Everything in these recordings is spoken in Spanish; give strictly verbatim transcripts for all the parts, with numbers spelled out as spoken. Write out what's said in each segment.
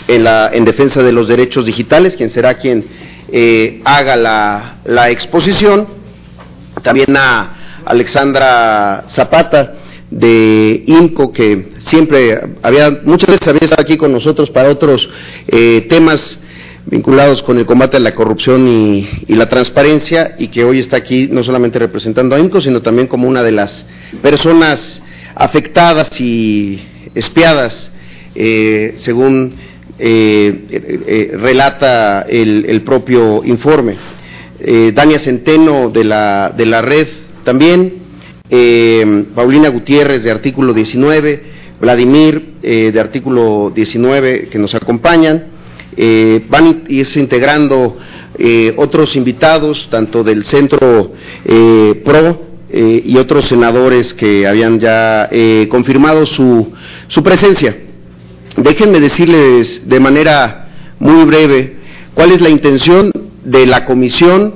en, la, en defensa de los derechos digitales, quien será quien eh, haga la, la exposición. También a Alexandra Zapata de I M C O, que siempre había, muchas veces había estado aquí con nosotros para otros eh, temas vinculados con el combate a la corrupción y, y la transparencia, y que hoy está aquí no solamente representando a I M C O, sino también como una de las personas afectadas y espiadas, eh, según eh, eh, eh, relata el, el propio informe. Eh, Dania Centeno de la, de la red también, eh, Paulina Gutiérrez de Artículo diecinueve, Vladimir eh, de Artículo diecinueve, que nos acompañan. Eh, van a irse integrando eh, otros invitados, tanto del Centro eh, PRO eh, y otros senadores que habían ya eh, confirmado su, su presencia. Déjenme decirles de manera muy breve cuál es la intención de la comisión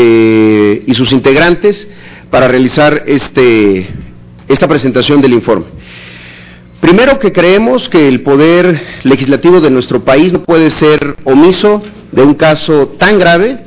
eh, y sus integrantes para realizar este, esta presentación del informe. Primero, que creemos que el poder legislativo de nuestro país no puede ser omiso de un caso tan grave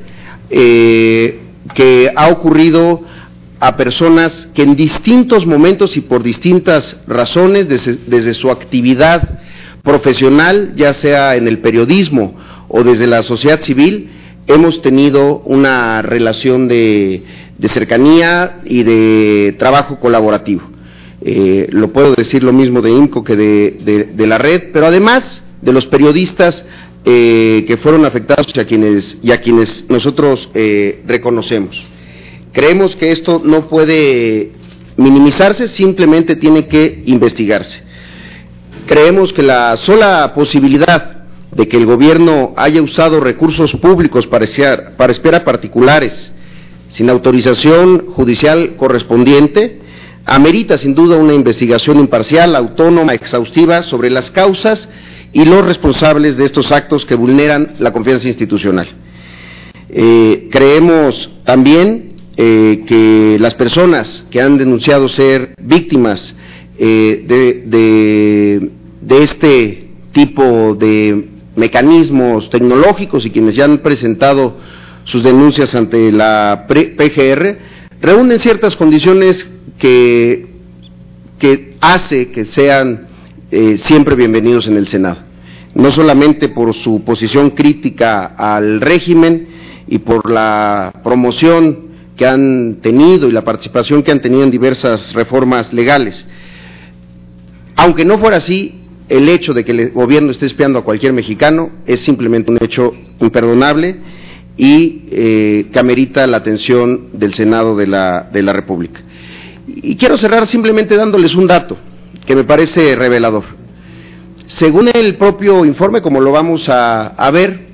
eh, que ha ocurrido a personas que en distintos momentos y por distintas razones, desde, desde su actividad profesional, ya sea en el periodismo o desde la sociedad civil, hemos tenido una relación de, de cercanía y de trabajo colaborativo. Eh, lo puedo decir lo mismo de I M C O que de, de, de la red, pero además de los periodistas eh, que fueron afectados y a quienes, y a quienes nosotros eh, reconocemos. Creemos que esto no puede minimizarse, simplemente tiene que investigarse. Creemos que la sola posibilidad de que el gobierno haya usado recursos públicos para espiar, para espiar a particulares sin autorización judicial correspondiente amerita sin duda una investigación imparcial, autónoma, exhaustiva sobre las causas y los responsables de estos actos que vulneran la confianza institucional. Eh, creemos también eh, que las personas que han denunciado ser víctimas eh, de, de, de este tipo de mecanismos tecnológicos y quienes ya han presentado sus denuncias ante la P G R reúnen ciertas condiciones que, que hace que sean eh, siempre bienvenidos en el Senado, no solamente por su posición crítica al régimen y por la promoción que han tenido y la participación que han tenido en diversas reformas legales. Aunque no fuera así, el hecho de que el gobierno esté espiando a cualquier mexicano es simplemente un hecho imperdonable y eh, que amerita la atención del Senado de la, de la República. Y quiero cerrar simplemente dándoles un dato que me parece revelador. Según el propio informe, como lo vamos a, a ver,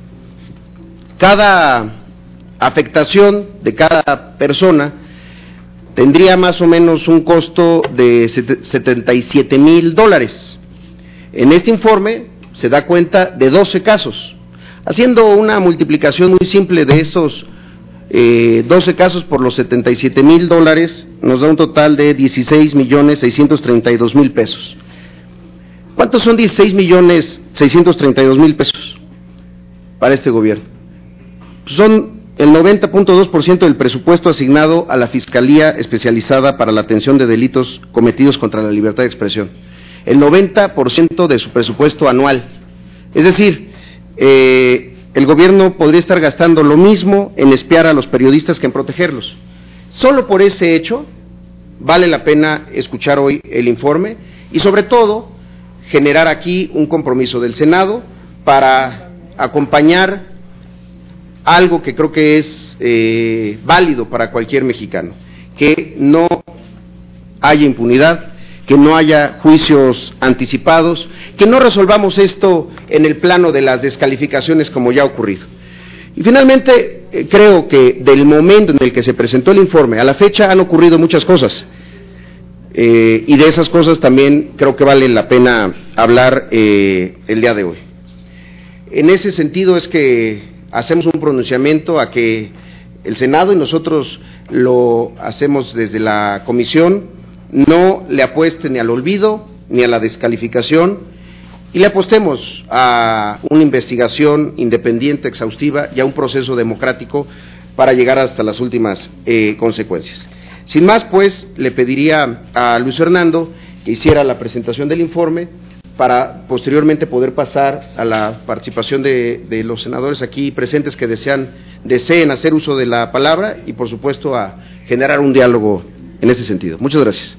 cada afectación de cada persona tendría más o menos un costo de setenta y siete mil dólares. En este informe se da cuenta de doce casos. Haciendo una multiplicación muy simple de esos eh, doce casos por los setenta y siete mil dólares, nos da un total de dieciséis millones seiscientos treinta y dos mil pesos. ¿Cuántos son dieciséis millones seiscientos treinta y dos mil pesos para este gobierno? Son el noventa punto dos por ciento del presupuesto asignado a la Fiscalía Especializada para la Atención de Delitos Cometidos contra la Libertad de Expresión. El noventa por ciento de su presupuesto anual. Es decir, eh, el gobierno podría estar gastando lo mismo en espiar a los periodistas que en protegerlos. Solo por ese hecho vale la pena escuchar hoy el informe y sobre todo generar aquí un compromiso del Senado para acompañar algo que creo que es eh, válido para cualquier mexicano, que no haya impunidad, que no haya juicios anticipados, que no resolvamos esto en el plano de las descalificaciones como ya ha ocurrido. Y finalmente, eh, creo que del momento en el que se presentó el informe a la fecha han ocurrido muchas cosas, eh, y de esas cosas también creo que vale la pena hablar eh, el día de hoy. En ese sentido es que hacemos un pronunciamiento a que el Senado, y nosotros lo hacemos desde la comisión, no le apueste ni al olvido ni a la descalificación y le apostemos a una investigación independiente, exhaustiva y a un proceso democrático para llegar hasta las últimas eh, consecuencias. Sin más, pues, le pediría a Luis Fernando que hiciera la presentación del informe para posteriormente poder pasar a la participación de, de los senadores aquí presentes que desean, deseen hacer uso de la palabra y, por supuesto, a generar un diálogo en ese sentido. Muchas gracias.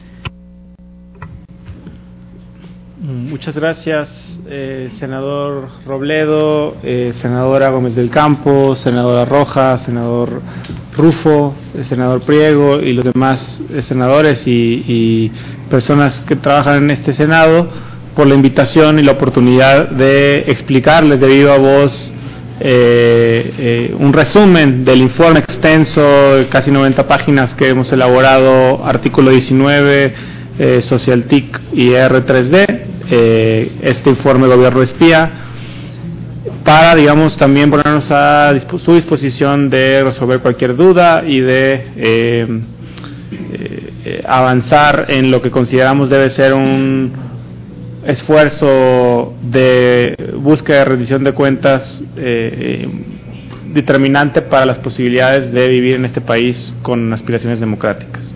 Muchas gracias, eh, senador Robledo, eh, senadora Gómez del Campo, senadora Rojas, senador Rufo, el senador Priego y los demás eh, senadores y, y personas que trabajan en este Senado, por la invitación y la oportunidad de explicarles de viva voz eh, eh, un resumen del informe extenso de casi noventa páginas que hemos elaborado, artículo diecinueve, eh, Socialtic y R tres D, eh, este informe Gobierno Espía, para, digamos, también ponernos a disp- su disposición de resolver cualquier duda y de eh, eh, avanzar en lo que consideramos debe ser un esfuerzo de búsqueda de rendición de cuentas eh, determinante para las posibilidades de vivir en este país con aspiraciones democráticas.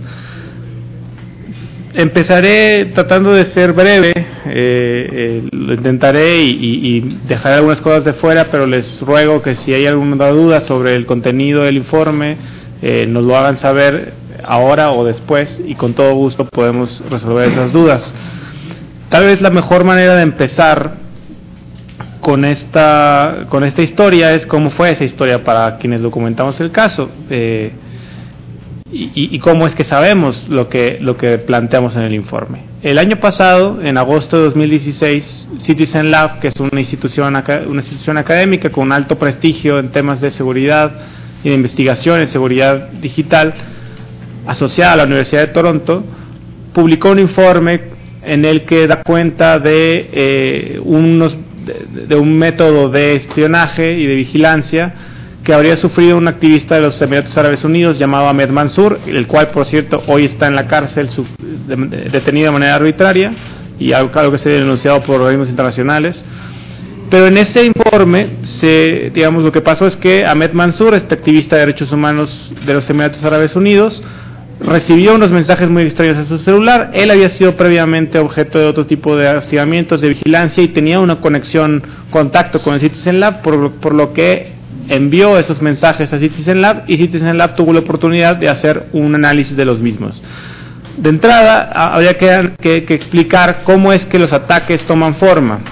Empezaré tratando de ser breve, eh, eh, lo intentaré y, y, y dejaré algunas cosas de fuera, pero les ruego que si hay alguna duda sobre el contenido del informe, eh, nos lo hagan saber ahora o después y con todo gusto podemos resolver esas dudas. Tal vez la mejor manera de empezar con esta, con esta historia es cómo fue esa historia para quienes documentamos el caso. Eh, Y, y cómo es que sabemos lo que, lo que planteamos en el informe. El año pasado, en agosto de dos mil dieciséis, Citizen Lab, que es una institución, una institución académica con un alto prestigio en temas de seguridad y de investigación en seguridad digital, asociada a la Universidad de Toronto, publicó un informe en el que da cuenta de, eh, unos, de, de un método de espionaje y de vigilancia que habría sufrido un activista de los Emiratos Árabes Unidos llamado Ahmed Mansour, el cual, por cierto, hoy está en la cárcel, detenido de manera arbitraria, y algo, algo que se ha denunciado por organismos internacionales. Pero en ese informe, se, digamos, lo que pasó es que Ahmed Mansour, este activista de derechos humanos de los Emiratos Árabes Unidos, recibió unos mensajes muy extraños en su celular. Él había sido previamente objeto de otro tipo de hostigamientos, de vigilancia, y tenía una conexión, contacto con el Citizen Lab, por, por lo que envió esos mensajes a Citizen Lab, y Citizen Lab tuvo la oportunidad de hacer un análisis de los mismos. De entrada, habría que, que, que explicar cómo es que los ataques toman forma.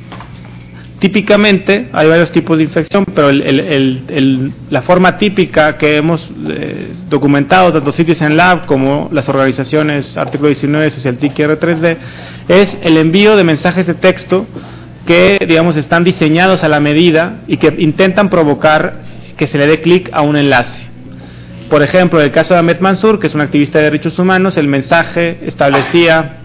Típicamente, hay varios tipos de infección, pero el, el, el, el, la forma típica que hemos eh, documentado, tanto Citizen Lab como las organizaciones Artículo diecinueve, Socialtic y R tres D, es el envío de mensajes de texto que, digamos, están diseñados a la medida y que intentan provocar que se le dé clic a un enlace. Por ejemplo, en el caso de Ahmed Mansour, que es un activista de derechos humanos, el mensaje establecía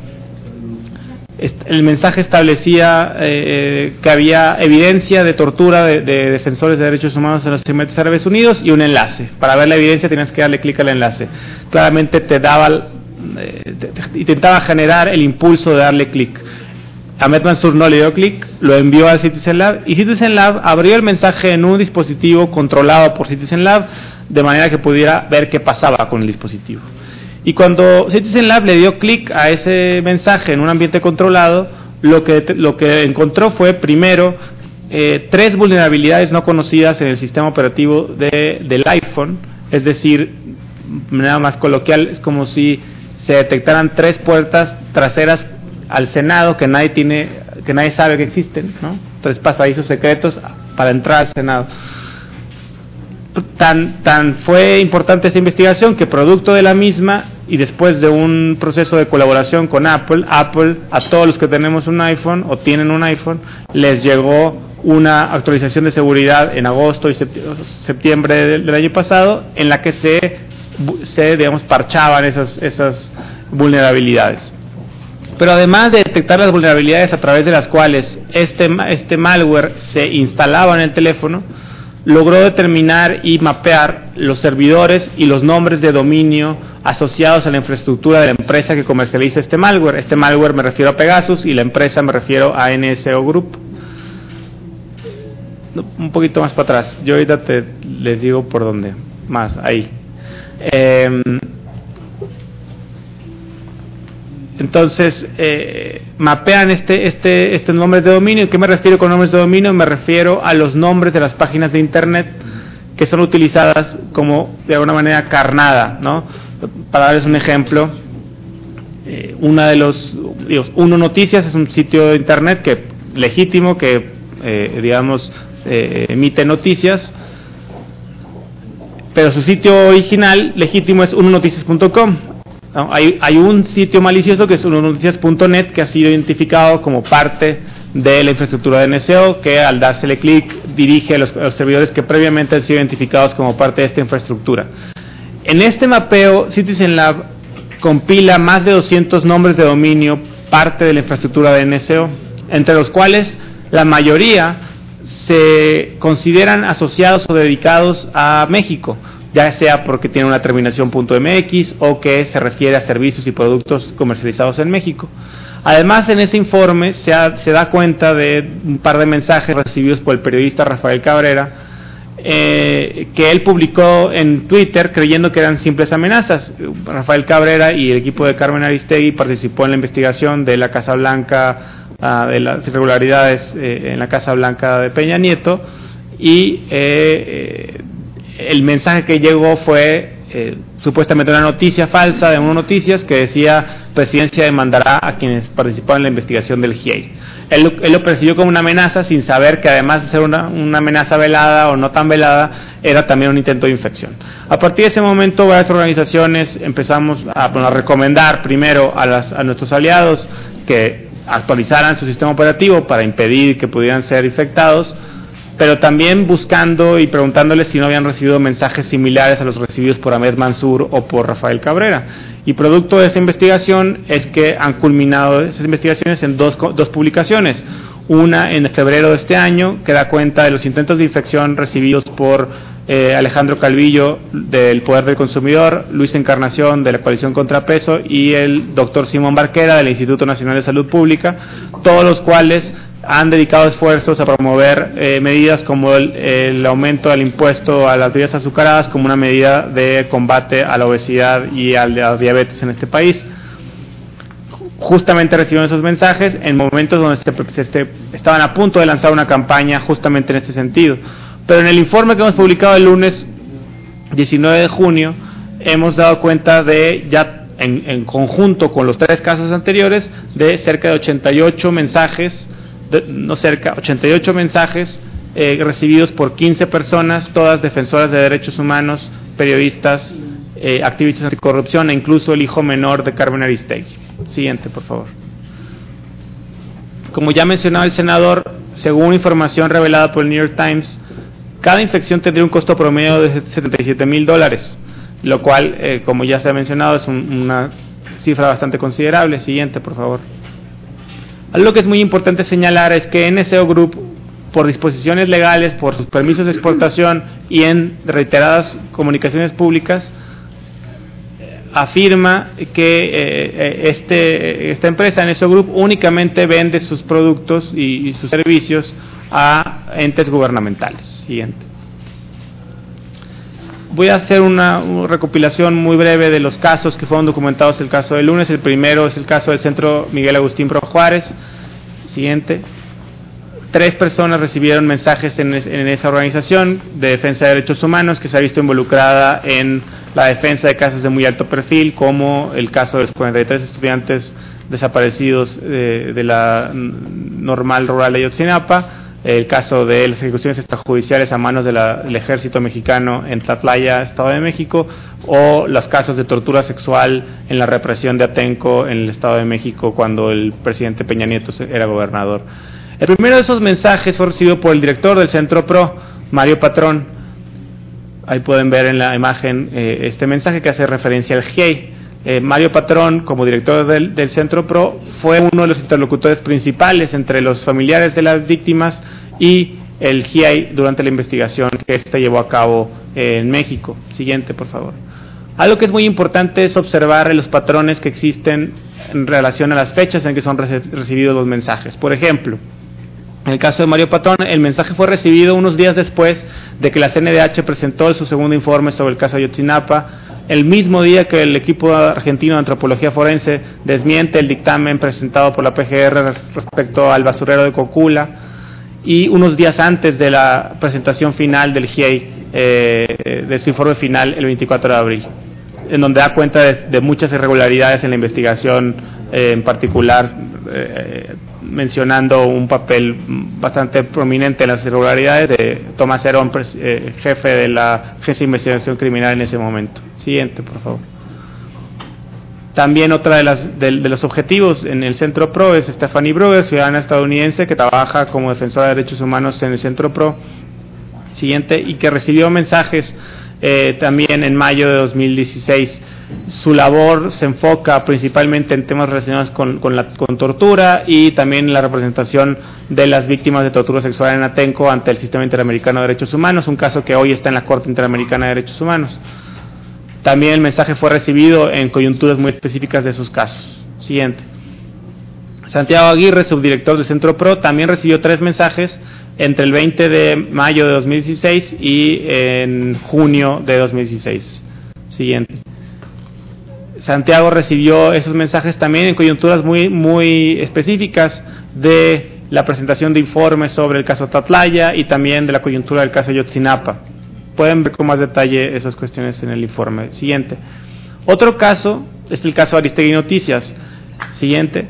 el mensaje establecía eh, que había evidencia de tortura de, de defensores de derechos humanos en los Emiratos Árabes Unidos y un enlace. Para ver la evidencia tenías que darle clic al enlace. Claramente te daba, eh, te, te, intentaba generar el impulso de darle clic. Ahmed Mansour no le dio clic, lo envió a Citizen Lab, y Citizen Lab abrió el mensaje en un dispositivo controlado por Citizen Lab, de manera que pudiera ver qué pasaba con el dispositivo. Y cuando Citizen Lab le dio clic a ese mensaje en un ambiente controlado, lo que, lo que encontró fue, primero, eh, tres vulnerabilidades no conocidas en el sistema operativo de, del iPhone, es decir, de manera más coloquial, es como si se detectaran tres puertas traseras al Senado que nadie tiene, que nadie sabe que existen, ¿no? Tres pasadizos secretos para entrar al Senado. Tan, tan fue importante esa investigación que, producto de la misma y después de un proceso de colaboración con Apple, Apple a todos los que tenemos un iPhone o tienen un iPhone les llegó una actualización de seguridad en agosto y septiembre del, del año pasado, en la que se, se digamos, parchaban esas, esas vulnerabilidades. Pero además de detectar las vulnerabilidades a través de las cuales este, este malware se instalaba en el teléfono, logró determinar y mapear los servidores y los nombres de dominio asociados a la infraestructura de la empresa que comercializa este malware. Este malware me refiero a Pegasus y la empresa me refiero a N S O Group. Un poquito más para atrás, yo ahorita te, les digo por dónde, más, ahí. Eh, entonces, eh, mapean este, este, estos nombres de dominio. ¿Qué me refiero con nombres de dominio? Me refiero a los nombres de las páginas de internet que son utilizadas como de alguna manera carnada, ¿no? Para darles un ejemplo, eh, una de los, digamos, Uno Noticias es un sitio de internet que legítimo que, eh, digamos, eh, emite noticias, pero su sitio original legítimo es uno noticias punto com. ¿No? Hay, hay un sitio malicioso que es uno noticias punto net que ha sido identificado como parte de la infraestructura de N S O, que al dársele clic dirige a los, a los servidores que previamente han sido identificados como parte de esta infraestructura. En este mapeo, Citizen-Lab compila más de doscientos nombres de dominio parte de la infraestructura de N S O, entre los cuales la mayoría se consideran asociados o dedicados a México, ya sea porque tiene una terminación .mx o que se refiere a servicios y productos comercializados en México. Además, en ese informe se, ha, se da cuenta de un par de mensajes recibidos por el periodista Rafael Cabrera, eh, que él publicó en Twitter creyendo que eran simples amenazas. Rafael Cabrera y el equipo de Carmen Aristegui participó en la investigación de la Casa Blanca, uh, de las irregularidades eh, en la Casa Blanca de Peña Nieto, y eh, eh, el mensaje que llegó fue eh, supuestamente una noticia falsa de Uno Noticias que decía: Presidencia demandará a quienes participaron en la investigación del G I E I. Él, él lo percibió como una amenaza, sin saber que además de ser una, una amenaza velada o no tan velada, era también un intento de infección. A partir de ese momento, varias organizaciones empezamos a, bueno, a recomendar primero a, las, a nuestros aliados que actualizaran su sistema operativo para impedir que pudieran ser infectados, pero también buscando y preguntándoles si no habían recibido mensajes similares a los recibidos por Ahmed Mansour o por Rafael Cabrera. Y producto de esa investigación es que han culminado esas investigaciones en dos, dos publicaciones. Una en febrero de este año, que da cuenta de los intentos de infección recibidos por eh, Alejandro Calvillo del Poder del Consumidor, Luis Encarnación de la Coalición Contrapeso y el doctor Simón Barquera del Instituto Nacional de Salud Pública, todos los cuales han dedicado esfuerzos a promover eh, medidas como el, el aumento del impuesto a las bebidas azucaradas como una medida de combate a la obesidad y a la diabetes en este país. Justamente recibieron esos mensajes en momentos donde se, se, se estaban a punto de lanzar una campaña justamente en este sentido. Pero en el informe que hemos publicado el lunes diecinueve de junio hemos dado cuenta de ya en, en conjunto con los tres casos anteriores de cerca de ochenta y ocho mensajes De, no cerca, ochenta y ocho mensajes eh, recibidos por quince personas, todas defensoras de derechos humanos, periodistas, eh, activistas anticorrupción e incluso el hijo menor de Carmen Aristegui. Siguiente, por favor. Como ya mencionaba el senador, según información revelada por el New York Times, cada infección tendría un costo promedio de setenta y siete mil dólares, lo cual, eh, como ya se ha mencionado, es un, una cifra bastante considerable. Siguiente, por favor. Algo que es muy importante señalar es que N S O Group, por disposiciones legales, por sus permisos de exportación y en reiteradas comunicaciones públicas, afirma que eh, este, esta empresa, N S O Group, únicamente vende sus productos y, y sus servicios a entes gubernamentales. Siguiente. Voy a hacer una, una recopilación muy breve de los casos que fueron documentados el caso del lunes. El primero es el caso del Centro Miguel Agustín Pro Juárez. Siguiente. Tres personas recibieron mensajes en, es, en esa organización de defensa de derechos humanos que se ha visto involucrada en la defensa de casos de muy alto perfil, como el caso de los cuarenta y tres estudiantes desaparecidos eh, de la Normal Rural de Ayotzinapa, el caso de las ejecuciones extrajudiciales a manos de la, del ejército mexicano en Tlatlaya, Estado de México, o los casos de tortura sexual en la represión de Atenco en el Estado de México cuando el presidente Peña Nieto era gobernador. El primero de esos mensajes fue recibido por el director del Centro Pro, Mario Patrón. Ahí pueden ver en la imagen eh, este mensaje que hace referencia al G I E I. Eh, Mario Patrón, como director del, del Centro Pro, fue uno de los interlocutores principales entre los familiares de las víctimas y el G I E I durante la investigación que éste llevó a cabo eh, en México. Siguiente, por favor. Algo que es muy importante es observar los patrones que existen en relación a las fechas en que son recibidos los mensajes. Por ejemplo, en el caso de Mario Patrón, el mensaje fue recibido unos días después de que la C N D H presentó su segundo informe sobre el caso Ayotzinapa, el mismo día que el equipo argentino de antropología forense desmiente el dictamen presentado por la P G R respecto al basurero de Cocula, y unos días antes de la presentación final del G I E I, eh, de su informe final el veinticuatro de abril, en donde da cuenta de, de muchas irregularidades en la investigación, eh, en particular eh, mencionando un papel bastante prominente en las irregularidades de Tomás Herón, eh, jefe de la Agencia de Investigación Criminal en ese momento. Siguiente, por favor. También otra de, las, de, de los objetivos en el Centro PRO es Stephanie Brugger, ciudadana estadounidense que trabaja como defensora de derechos humanos en el Centro PRO. Siguiente, y que recibió mensajes eh, también en mayo de dos mil dieciséis. Su labor se enfoca principalmente en temas relacionados con, con, la, con tortura y también la representación de las víctimas de tortura sexual en Atenco ante el Sistema Interamericano de Derechos Humanos, un caso que hoy está en la Corte Interamericana de Derechos Humanos. También el mensaje fue recibido en coyunturas muy específicas de sus casos. Siguiente. Santiago Aguirre, subdirector del Centro PRO, también recibió tres mensajes entre el veinte de mayo de dos mil dieciséis y en junio de dos mil dieciséis. Siguiente. Santiago recibió esos mensajes también en coyunturas muy, muy específicas de la presentación de informes sobre el caso Tatlaya y también de la coyuntura del caso Ayotzinapa. Pueden ver con más detalle esas cuestiones en el informe. Siguiente. Otro caso es el caso Aristegui Noticias. Siguiente.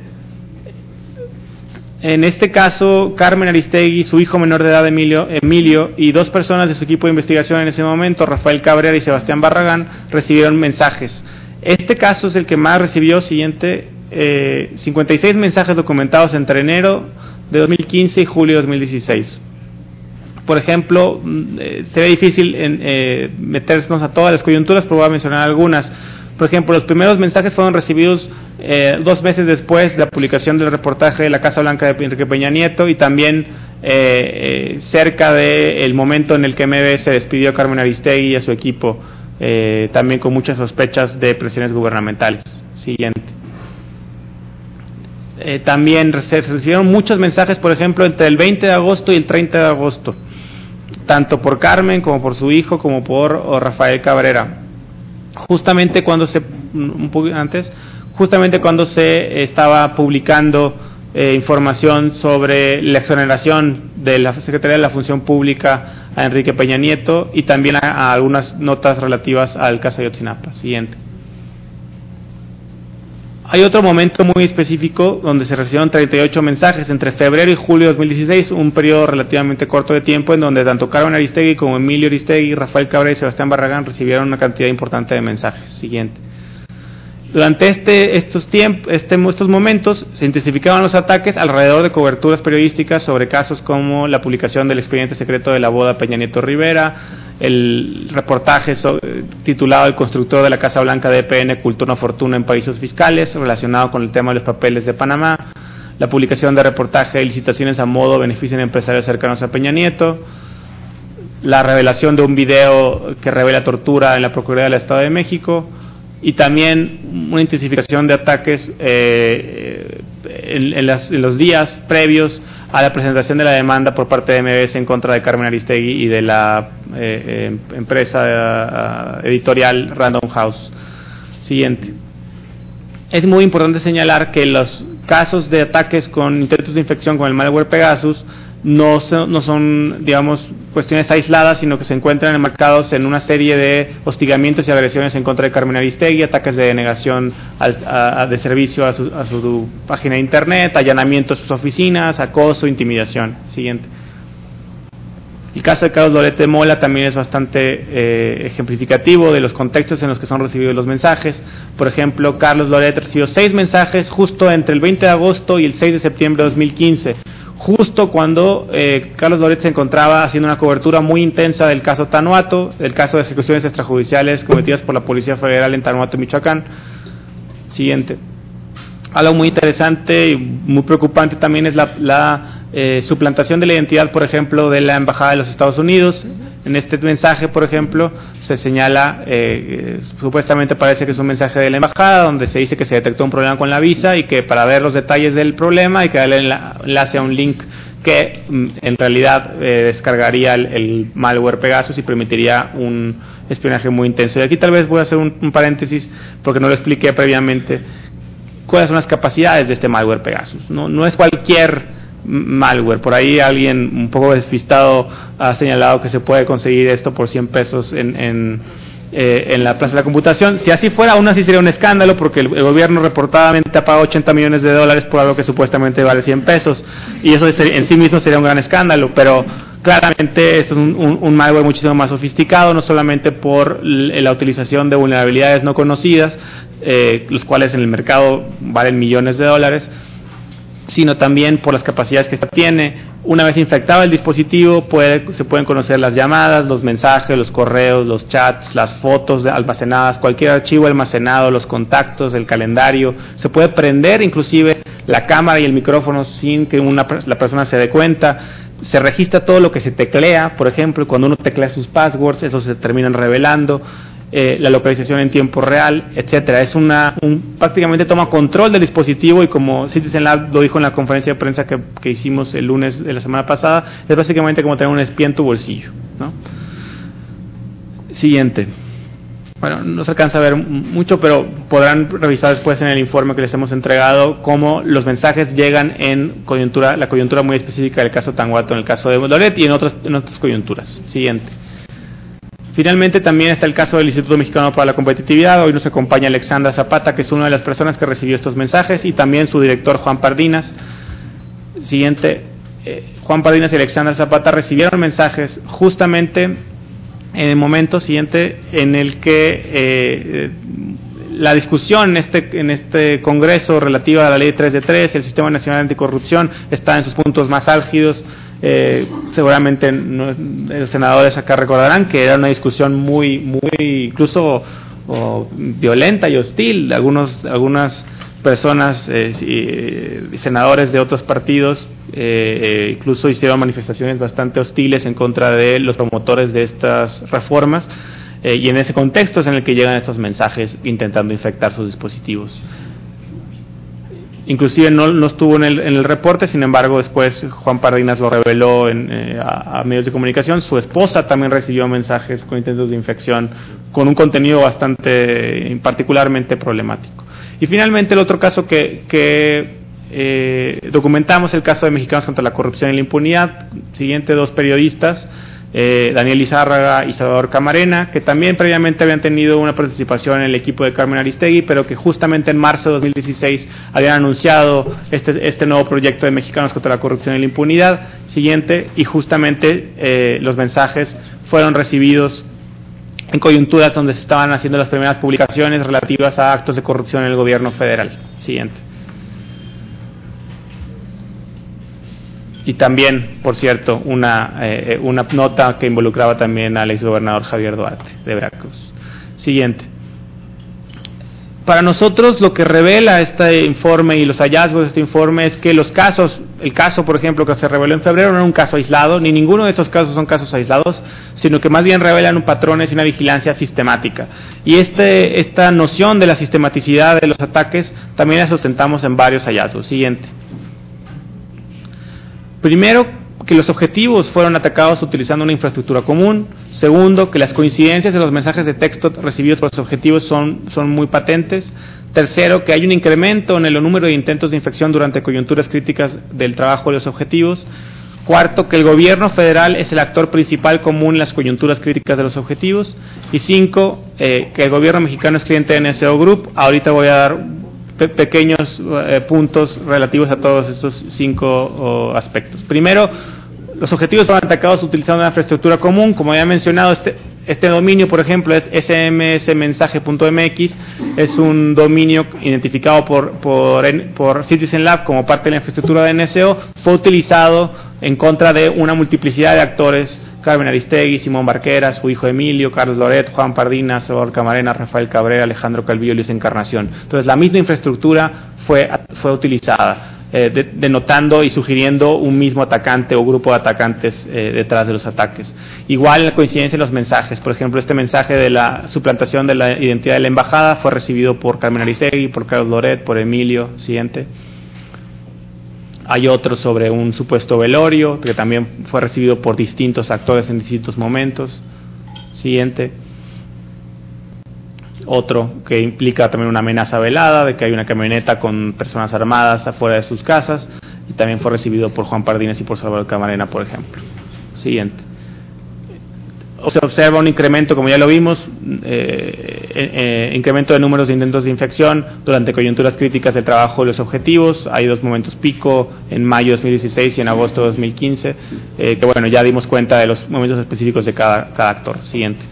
En este caso, Carmen Aristegui, su hijo menor de edad Emilio, Emilio y dos personas de su equipo de investigación en ese momento, Rafael Cabrera y Sebastián Barragán, recibieron mensajes. Este caso es el que más recibió, siguiente, eh, cincuenta y seis mensajes documentados entre enero de dos mil quince y julio de dos mil dieciséis. Por ejemplo, eh, se ve difícil en, eh, meternos a todas las coyunturas, pero voy a mencionar algunas. Por ejemplo, los primeros mensajes fueron recibidos eh, dos meses después de la publicación del reportaje de la Casa Blanca de Enrique Peña Nieto y también eh, eh, cerca del momento en el que M B S despidió a Carmen Aristegui y a su equipo, eh, también con muchas sospechas de presiones gubernamentales. Siguiente. Eh, también se recibieron muchos mensajes, por ejemplo, entre el veinte de agosto y el treinta de agosto, tanto por Carmen como por su hijo como por Rafael Cabrera. Justamente cuando se, un poco antes, justamente cuando se estaba publicando eh, información sobre la exoneración de la Secretaría de la Función Pública a Enrique Peña Nieto y también a, a algunas notas relativas al caso Ayotzinapa. Siguiente. Hay otro momento muy específico donde se recibieron treinta y ocho mensajes entre febrero y julio de dos mil dieciséis, un periodo relativamente corto de tiempo en donde tanto Carmen Aristegui como Emilio Aristegui, Rafael Cabrera y Sebastián Barragán recibieron una cantidad importante de mensajes. Siguiente. Durante este, estos, tiempos, este, estos momentos se intensificaban los ataques alrededor de coberturas periodísticas sobre casos como la publicación del expediente secreto de la boda Peña Nieto Rivera, el reportaje sobre, titulado El constructor de la Casa Blanca de E P N ocultó una fortuna en paraísos fiscales, relacionado con el tema de los papeles de Panamá, la publicación de reportaje de licitaciones a modo benefician a empresarios cercanos a Peña Nieto, la revelación de un video que revela tortura en la Procuraduría del Estado de México, y también una intensificación de ataques eh, en, en, las, en los días previos a la presentación de la demanda por parte de M B S en contra de Carmen Aristegui y de la eh, eh, empresa uh, editorial Random House. Siguiente. Es muy importante señalar que los casos de ataques con intentos de infección con el malware Pegasus no son, no son, digamos, cuestiones aisladas, sino que se encuentran enmarcados en una serie de hostigamientos y agresiones en contra de Carmen Aristegui, ataques de denegación al, a, a, de servicio a su, a su página de internet, allanamientos a sus oficinas, acoso, intimidación. Siguiente. El caso de Carlos Loret de Mola también es bastante eh, ejemplificativo de los contextos en los que son recibidos los mensajes. Por ejemplo, Carlos Loret recibió seis mensajes justo entre el veinte de agosto y el seis de septiembre de dos mil quince, justo cuando eh, Carlos Loret se encontraba haciendo una cobertura muy intensa del caso Tanuato, del caso de ejecuciones extrajudiciales cometidas por la Policía Federal en Tanuato, Michoacán. Siguiente. Algo muy interesante y muy preocupante también es la, la eh, suplantación de la identidad, por ejemplo, de la Embajada de los Estados Unidos. En este mensaje, por ejemplo, se señala, eh, supuestamente parece que es un mensaje de la embajada, donde se dice que se detectó un problema con la visa y que para ver los detalles del problema hay que darle enlace a un link que en realidad eh, descargaría el, el malware Pegasus y permitiría un espionaje muy intenso. Y aquí tal vez voy a hacer un, un paréntesis, porque no lo expliqué previamente, cuáles son las capacidades de este malware Pegasus. No, no es cualquier malware. Por ahí alguien un poco despistado ha señalado que se puede conseguir esto por cien pesos en, en, eh, en la Plaza de la Computación. Si así fuera, aún así sería un escándalo, porque el, el gobierno reportadamente ha pagado ochenta millones de dólares por algo que supuestamente vale cien pesos, y eso en sí mismo sería un gran escándalo, pero claramente esto es un, un, un malware muchísimo más sofisticado, no solamente por la utilización de vulnerabilidades no conocidas, eh, los cuales en el mercado valen millones de dólares, sino también por las capacidades que esta tiene. Una vez infectado el dispositivo, puede, se pueden conocer las llamadas, los mensajes, los correos, los chats, las fotos almacenadas, cualquier archivo almacenado, los contactos, el calendario. Se puede prender inclusive la cámara y el micrófono sin que una, la persona se dé cuenta. Se registra todo lo que se teclea, por ejemplo, cuando uno teclea sus passwords, esos se terminan revelando. Eh, la localización en tiempo real, etcétera. Es una un, prácticamente toma control del dispositivo, y como Citizen Lab lo dijo en la conferencia de prensa que, que hicimos el lunes de la semana pasada, es básicamente como tener un espía en tu bolsillo, ¿no? Siguiente. Bueno, no se alcanza a ver mucho, pero podrán revisar después en el informe que les hemos entregado cómo los mensajes llegan en coyuntura, la coyuntura muy específica del caso Tanguato, en el caso de Loret y en otras, en otras coyunturas. Siguiente. Finalmente también está el caso del Instituto Mexicano para la Competitividad. Hoy nos acompaña Alexandra Zapata, que es una de las personas que recibió estos mensajes, y también su director Juan Pardinas. Siguiente, eh, Juan Pardinas y Alexandra Zapata recibieron mensajes justamente en el momento siguiente en el que eh, la discusión en este, en este Congreso relativa a la Ley tres de tres, el Sistema Nacional Anticorrupción, está en sus puntos más álgidos. Eh, seguramente no, los senadores acá recordarán que era una discusión muy, muy incluso oh, violenta y hostil. Algunos, algunas personas, eh, y senadores de otros partidos, eh, eh, incluso hicieron manifestaciones bastante hostiles en contra de los promotores de estas reformas, eh, y en ese contexto es en el que llegan estos mensajes intentando infectar sus dispositivos. Inclusive no, no estuvo en el, en el reporte, sin embargo después Juan Pardinas lo reveló en, eh, a, a medios de comunicación. Su esposa también recibió mensajes con intentos de infección, con un contenido bastante, particularmente problemático. Y finalmente el otro caso que, que eh, documentamos, el caso de Mexicanos contra la Corrupción y la Impunidad. Siguiente, dos periodistas, Eh, Daniel Izárraga y Salvador Camarena, que también previamente habían tenido una participación en el equipo de Carmen Aristegui, pero que justamente en marzo de dos mil dieciséis habían anunciado este, este nuevo proyecto de Mexicanos contra la Corrupción y la Impunidad. Siguiente, y justamente eh, los mensajes fueron recibidos en coyunturas donde se estaban haciendo las primeras publicaciones relativas a actos de corrupción en el gobierno federal. Siguiente. Y también, por cierto, una, eh, una nota que involucraba también al exgobernador Javier Duarte de Veracruz. Siguiente. Para nosotros lo que revela este informe y los hallazgos de este informe es que los casos, el caso por ejemplo que se reveló en febrero no era un caso aislado, ni ninguno de estos casos son casos aislados, sino que más bien revelan un patrones y una vigilancia sistemática. Y este, esta noción de la sistematicidad de los ataques también la sustentamos en varios hallazgos. Siguiente. Primero, que los objetivos fueron atacados utilizando una infraestructura común. Segundo, que las coincidencias de los mensajes de texto recibidos por los objetivos son, son muy patentes. Tercero, que hay un incremento en el número de intentos de infección durante coyunturas críticas del trabajo de los objetivos. Cuarto, que el gobierno federal es el actor principal común en las coyunturas críticas de los objetivos. Y cinco, eh, que el gobierno mexicano es cliente de N S O Group. Ahorita voy a dar pequeños eh, puntos relativos a todos estos cinco oh, aspectos. Primero, los objetivos fueron atacados utilizando una infraestructura común. Como ya he mencionado, este, este dominio, por ejemplo, es ese eme ese mensaje punto eme equis, es un dominio identificado por, por, por Citizen Lab como parte de la infraestructura de N S O. Fue utilizado en contra de una multiplicidad de actores: Carmen Aristegui, Simón Barquera, su hijo Emilio, Carlos Loret, Juan Pardinas, Salvador Camarena, Rafael Cabrera, Alejandro Calvillo y Luis Encarnación. Entonces la misma infraestructura fue, fue utilizada. eh, de, denotando y sugiriendo un mismo atacante o grupo de atacantes eh, detrás de los ataques. Igual la coincidencia en los mensajes, por ejemplo, este mensaje de la suplantación de la identidad de la embajada fue recibido por Carmen Aristegui, por Carlos Loret, por Emilio. Siguiente. Hay otro sobre un supuesto velorio que también fue recibido por distintos actores en distintos momentos. Siguiente. Otro que implica también una amenaza velada de que hay una camioneta con personas armadas afuera de sus casas, y también fue recibido por Juan Pardines y por Salvador Camarena, por ejemplo. Siguiente. Se observa un incremento, como ya lo vimos, eh, eh, incremento de números de intentos de infección durante coyunturas críticas del trabajo y los objetivos. Hay dos momentos pico, en mayo de dos mil dieciséis y en agosto de dos mil quince, eh, que bueno, ya dimos cuenta de los momentos específicos de cada, cada actor. Siguiente.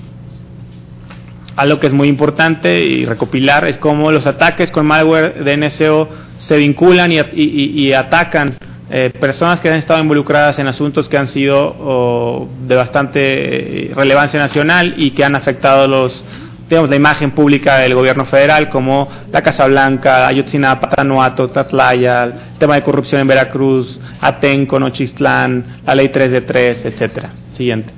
Algo que es muy importante y recopilar es cómo los ataques con malware de N S O se vinculan y, y, y atacan eh, personas que han estado involucradas en asuntos que han sido oh, de bastante relevancia nacional y que han afectado los, digamos, la imagen pública del gobierno federal, como la Casa Blanca, Ayotzinapa, Tanuato, Tatlaya, el tema de corrupción en Veracruz, Atenco, Nochistlán, la ley tres de tres, etcétera. Siguiente.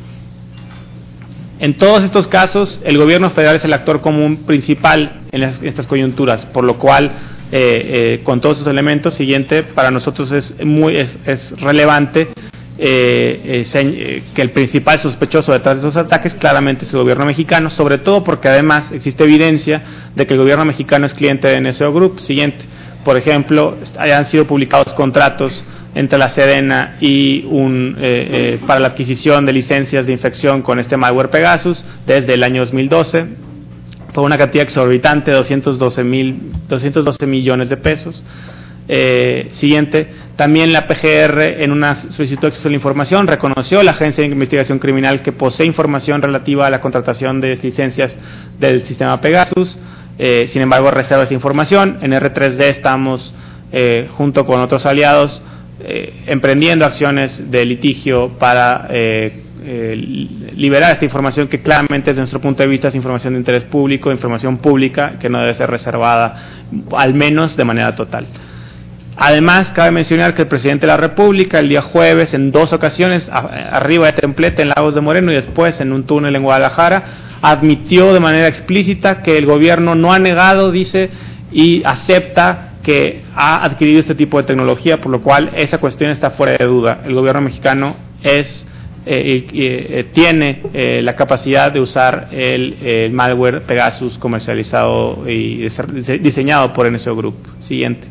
En todos estos casos, el gobierno federal es el actor común principal en, las, en estas coyunturas, por lo cual, eh, eh, con todos esos elementos, siguiente, para nosotros es muy es, es relevante eh, eh, se, que el principal sospechoso detrás de esos ataques claramente es el gobierno mexicano, sobre todo porque además existe evidencia de que el gobierno mexicano es cliente de N S O Group. Siguiente. Por ejemplo, hayan sido publicados contratos entre la Sedena y un eh, eh, para la adquisición de licencias de infección con este malware Pegasus desde el año dos mil doce por una cantidad exorbitante de doscientos doce millones de pesos. Eh, siguiente. También la P G R, en una solicitud de acceso a la información, reconoció a la Agencia de Investigación Criminal que posee información relativa a la contratación de licencias del sistema Pegasus. Eh, sin embargo, reserva esa información. En R tres D estamos, eh, junto con otros aliados, Eh, emprendiendo acciones de litigio para eh, eh, liberar esta información que claramente desde nuestro punto de vista es información de interés público, información pública que no debe ser reservada, al menos de manera total. Además, cabe mencionar que el presidente de la República el día jueves en dos ocasiones, a, arriba de Templete en Lagos de Moreno y después en un túnel en Guadalajara, admitió de manera explícita que el gobierno no ha negado, dice, y acepta que ha adquirido este tipo de tecnología, por lo cual esa cuestión está fuera de duda. El gobierno mexicano es eh, eh, tiene eh, la capacidad de usar el, el malware Pegasus comercializado y diseñado por N S O Group. Siguiente.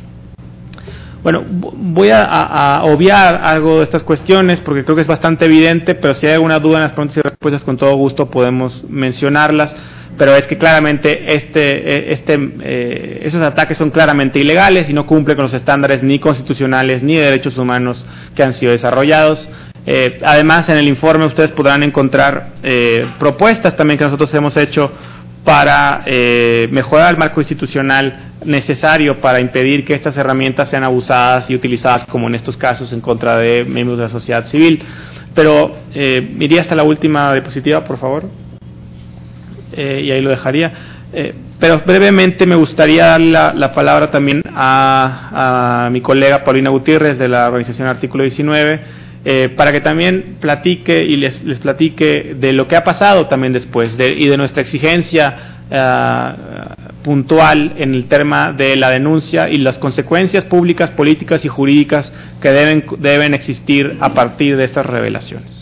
Bueno, voy a, a, a obviar algo de estas cuestiones porque creo que es bastante evidente, pero si hay alguna duda en las preguntas y respuestas, con todo gusto podemos mencionarlas. Pero es que claramente este, este, eh, esos ataques son claramente ilegales y no cumplen con los estándares ni constitucionales ni de derechos humanos que han sido desarrollados. Eh, además, en el informe ustedes podrán encontrar eh, propuestas también que nosotros hemos hecho para eh, mejorar el marco institucional necesario para impedir que estas herramientas sean abusadas y utilizadas, como en estos casos, en contra de miembros de la sociedad civil. Pero eh, iría hasta la última diapositiva, por favor. Eh, y ahí lo dejaría. Eh, pero brevemente me gustaría dar la, la palabra también a, a mi colega Paulina Gutiérrez de la organización Artículo diecinueve, eh, para que también platique y les, les platique de lo que ha pasado también después de, y de nuestra exigencia uh, puntual en el tema de la denuncia y las consecuencias públicas, políticas y jurídicas que deben, deben existir a partir de estas revelaciones.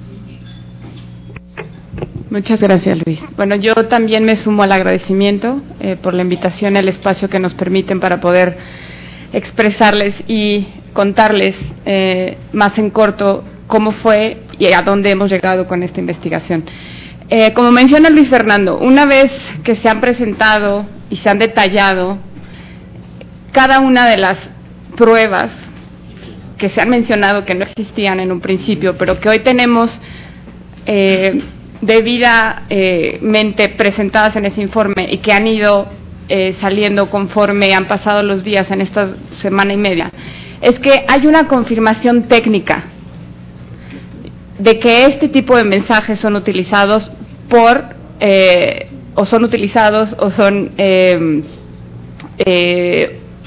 Muchas gracias, Luis. Bueno, yo también me sumo al agradecimiento eh, por la invitación, el espacio que nos permiten para poder expresarles y contarles eh, más en corto cómo fue y a dónde hemos llegado con esta investigación. Eh, como menciona Luis Fernando, una vez que se han presentado y se han detallado cada una de las pruebas que se han mencionado que no existían en un principio, pero que hoy tenemos eh, debidamente presentadas en ese informe y que han ido eh, saliendo conforme han pasado los días en esta semana y media, es que hay una confirmación técnica de que este tipo de mensajes son utilizados por eh, o son utilizados o son eh, eh,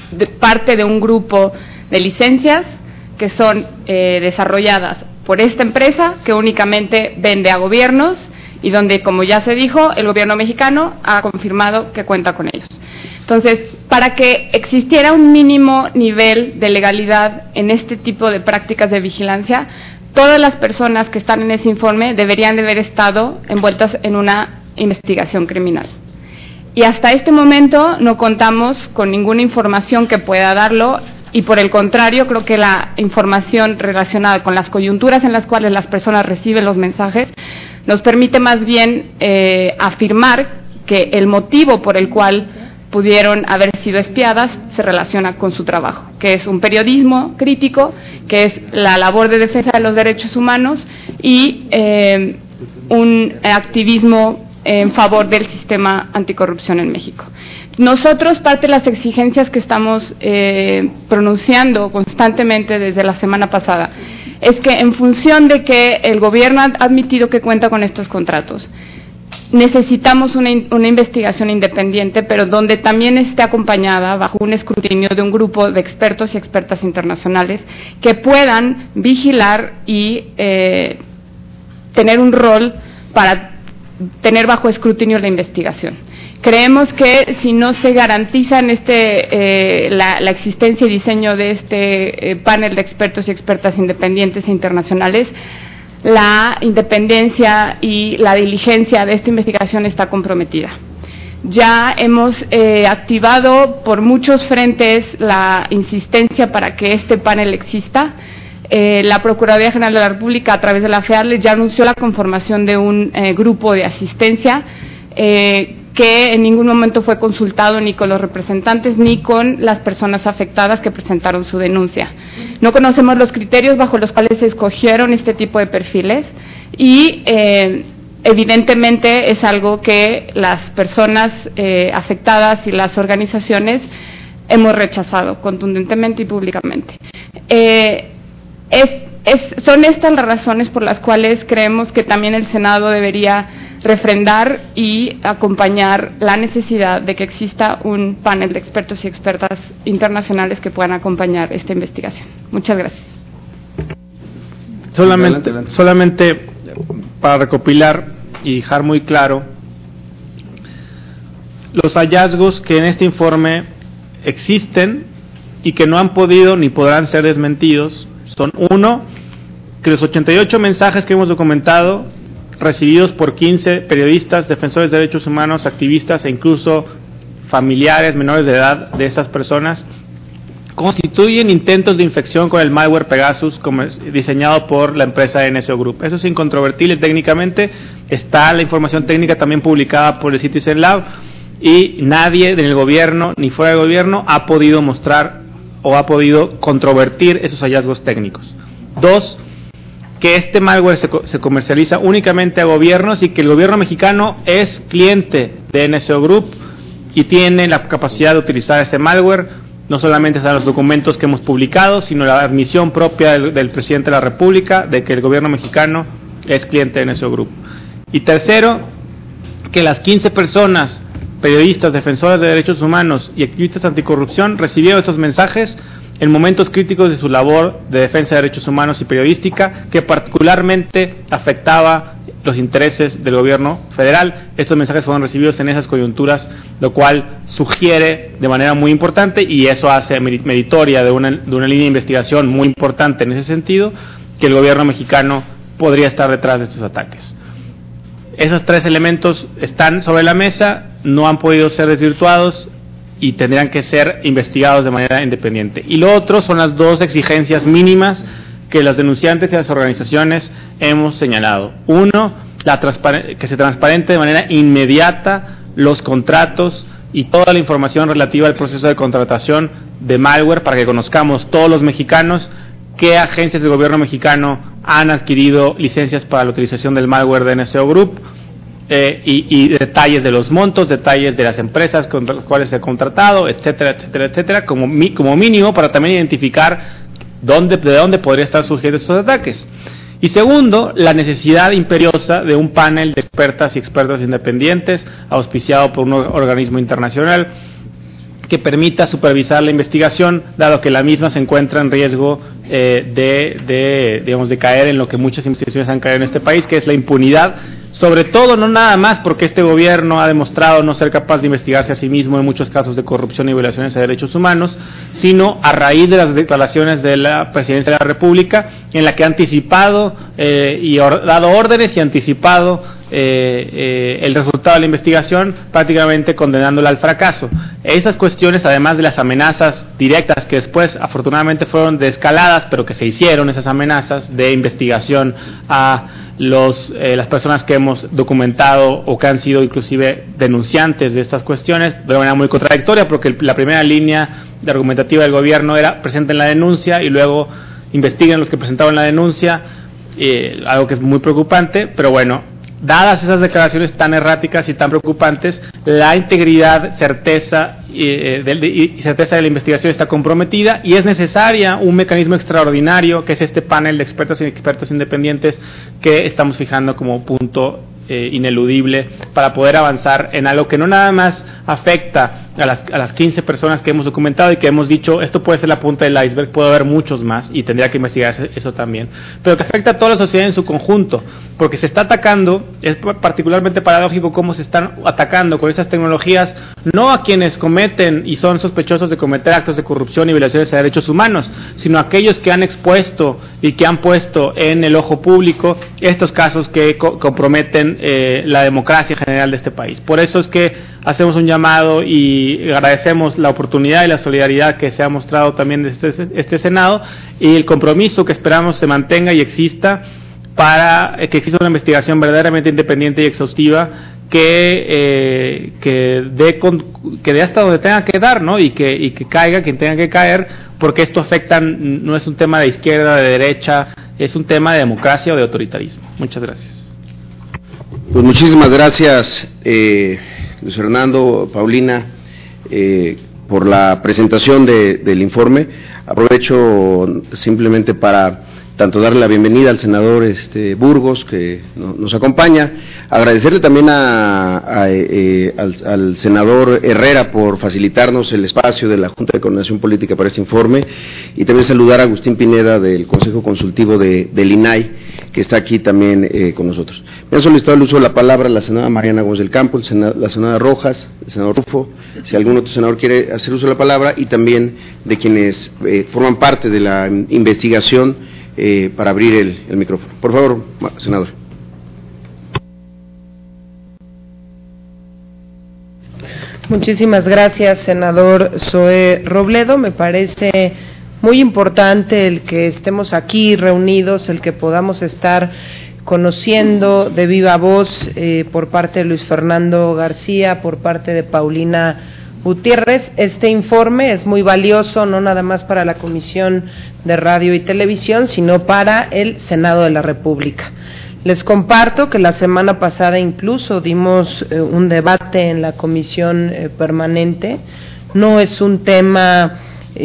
de parte de un grupo de licencias que son eh, desarrolladas por esta empresa que únicamente vende a gobiernos y donde, como ya se dijo, el gobierno mexicano ha confirmado que cuenta con ellos. Entonces, para que existiera un mínimo nivel de legalidad en este tipo de prácticas de vigilancia, todas las personas que están en ese informe deberían de haber estado envueltas en una investigación criminal. Y hasta este momento no contamos con ninguna información que pueda darlo, y por el contrario, creo que la información relacionada con las coyunturas en las cuales las personas reciben los mensajes nos permite más bien eh, afirmar que el motivo por el cual pudieron haber sido espiadas se relaciona con su trabajo, que es un periodismo crítico, que es la labor de defensa de los derechos humanos y eh, un activismo en favor del sistema anticorrupción en México. Nosotros, parte de las exigencias que estamos eh, pronunciando constantemente desde la semana pasada, es que en función de que el gobierno ha admitido que cuenta con estos contratos, necesitamos una, una investigación independiente, pero donde también esté acompañada bajo un escrutinio de un grupo de expertos y expertas internacionales que puedan vigilar y eh, tener un rol para tener bajo escrutinio la investigación. Creemos que si no se garantiza en este, eh, la, la existencia y diseño de este eh, panel de expertos y expertas independientes e internacionales, la independencia y la diligencia de esta investigación está comprometida. Ya hemos eh, activado por muchos frentes la insistencia para que este panel exista. Eh, la Procuraduría General de la República, a través de la FEADLE, ya anunció la conformación de un eh, grupo de asistencia eh, que en ningún momento fue consultado ni con los representantes ni con las personas afectadas que presentaron su denuncia. No conocemos los criterios bajo los cuales se escogieron este tipo de perfiles y eh, evidentemente es algo que las personas eh, afectadas y las organizaciones hemos rechazado contundentemente y públicamente. Eh, Es, es, son estas las razones por las cuales creemos que también el Senado debería refrendar y acompañar la necesidad de que exista un panel de expertos y expertas internacionales que puedan acompañar esta investigación. Muchas gracias. Solamente, adelante, adelante. solamente para recopilar y dejar muy claro los hallazgos que en este informe existen y que no han podido ni podrán ser desmentidos. Son uno, que los ochenta y ocho mensajes que hemos documentado, recibidos por quince periodistas, defensores de derechos humanos, activistas e incluso familiares menores de edad de estas personas, constituyen intentos de infección con el malware Pegasus como diseñado por la empresa N S O Group. Eso es incontrovertible técnicamente, está la información técnica también publicada por el Citizen Lab y nadie en el gobierno ni fuera del gobierno ha podido mostrar o ha podido controvertir esos hallazgos técnicos. Dos, que este malware se, se comercializa únicamente a gobiernos y que el gobierno mexicano es cliente de N S O Group y tiene la capacidad de utilizar este malware. No solamente están los documentos que hemos publicado, sino la admisión propia del, del presidente de la República de que el gobierno mexicano es cliente de N S O Group. Y tercero, que las quince personas, periodistas, defensores de derechos humanos y activistas anticorrupción recibieron estos mensajes en momentos críticos de su labor de defensa de derechos humanos y periodística, que particularmente afectaba los intereses del gobierno federal. Estos mensajes fueron recibidos en esas coyunturas, lo cual sugiere de manera muy importante, y eso hace meritoria de una, de una línea de investigación muy importante en ese sentido, que el gobierno mexicano podría estar detrás de estos ataques. Esos tres elementos están sobre la mesa, no han podido ser desvirtuados y tendrían que ser investigados de manera independiente. Y lo otro son las dos exigencias mínimas que los denunciantes y las organizaciones hemos señalado. Uno, la transparen- que se transparente de manera inmediata los contratos y toda la información relativa al proceso de contratación de malware para que conozcamos todos los mexicanos qué agencias del gobierno mexicano han adquirido licencias para la utilización del malware de N S O Group, eh, y, y detalles de los montos, detalles de las empresas con las cuales se ha contratado, etcétera, etcétera, etcétera, como, como mínimo para también identificar dónde, de dónde podría estar surgiendo estos ataques. Y segundo, la necesidad imperiosa de un panel de expertas y expertos independientes auspiciado por un organismo internacional que permita supervisar la investigación, dado que la misma se encuentra en riesgo eh, de, de, digamos, de caer en lo que muchas investigaciones han caído en este país, que es la impunidad, sobre todo, no nada más porque este gobierno ha demostrado no ser capaz de investigarse a sí mismo en muchos casos de corrupción y violaciones de derechos humanos, sino a raíz de las declaraciones de la Presidencia de la República, en la que ha anticipado eh, y or, dado órdenes y anticipado Eh, eh, el resultado de la investigación, prácticamente condenándola al fracaso. Esas cuestiones, además de las amenazas directas que después afortunadamente fueron descaladas, pero que se hicieron esas amenazas de investigación a los eh, las personas que hemos documentado o que han sido inclusive denunciantes de estas cuestiones, de una manera muy contradictoria, porque la primera línea de argumentativa del gobierno era: presenten la denuncia y luego investiguen los que presentaron la denuncia, eh, algo que es muy preocupante. Pero bueno, dadas esas declaraciones tan erráticas y tan preocupantes, la integridad, certeza eh, de, y certeza de la investigación está comprometida, y es necesaria un mecanismo extraordinario, que es este panel de expertos y expertos independientes que estamos fijando como punto eh, ineludible para poder avanzar en algo que no nada más afecta a las, a las quince personas que hemos documentado y que hemos dicho, esto puede ser la punta del iceberg, puede haber muchos más y tendría que investigarse eso también, pero que afecta a toda la sociedad en su conjunto, porque se está atacando, es particularmente paradójico cómo se están atacando con esas tecnologías, no a quienes cometen y son sospechosos de cometer actos de corrupción y violaciones de derechos humanos, sino a aquellos que han expuesto y que han puesto en el ojo público estos casos que co- comprometen eh, la democracia general de este país. Por eso es que hacemos un llamado y agradecemos la oportunidad y la solidaridad que se ha mostrado también de este, este Senado, y el compromiso que esperamos se mantenga y exista para que exista una investigación verdaderamente independiente y exhaustiva que eh, que dé con, que dé hasta donde tenga que dar, ¿no? Y que y que caiga quien tenga que caer, porque esto afecta, no es un tema de izquierda, de derecha, es un tema de democracia o de autoritarismo. Muchas gracias. Pues muchísimas gracias, eh, Luis Fernando, Paulina, eh, por la presentación de, del informe. Aprovecho simplemente para tanto darle la bienvenida al senador este, Burgos, que no, nos acompaña, agradecerle también a, a, eh, al, al senador Herrera por facilitarnos el espacio de la Junta de Coordinación Política para este informe, y también saludar a Agustín Pineda del Consejo Consultivo de, del I N A I, que está aquí también eh, con nosotros. Me ha solicitado el uso de la palabra la senadora Mariana Gómez del Campo, el senador, la senadora Rojas, el senador Rufo, si algún otro senador quiere hacer uso de la palabra, y también de quienes eh, forman parte de la investigación, Eh, para abrir el, el micrófono. Por favor, senador. Muchísimas gracias, senador Zoé Robledo. Me parece muy importante el que estemos aquí reunidos, el que podamos estar conociendo de viva voz eh, por parte de Luis Fernando García, por parte de Paulina Gutiérrez. Este informe es muy valioso, no nada más para la Comisión de Radio y Televisión, sino para el Senado de la República. Les comparto que la semana pasada incluso dimos eh, un debate en la Comisión eh, Permanente. No es un tema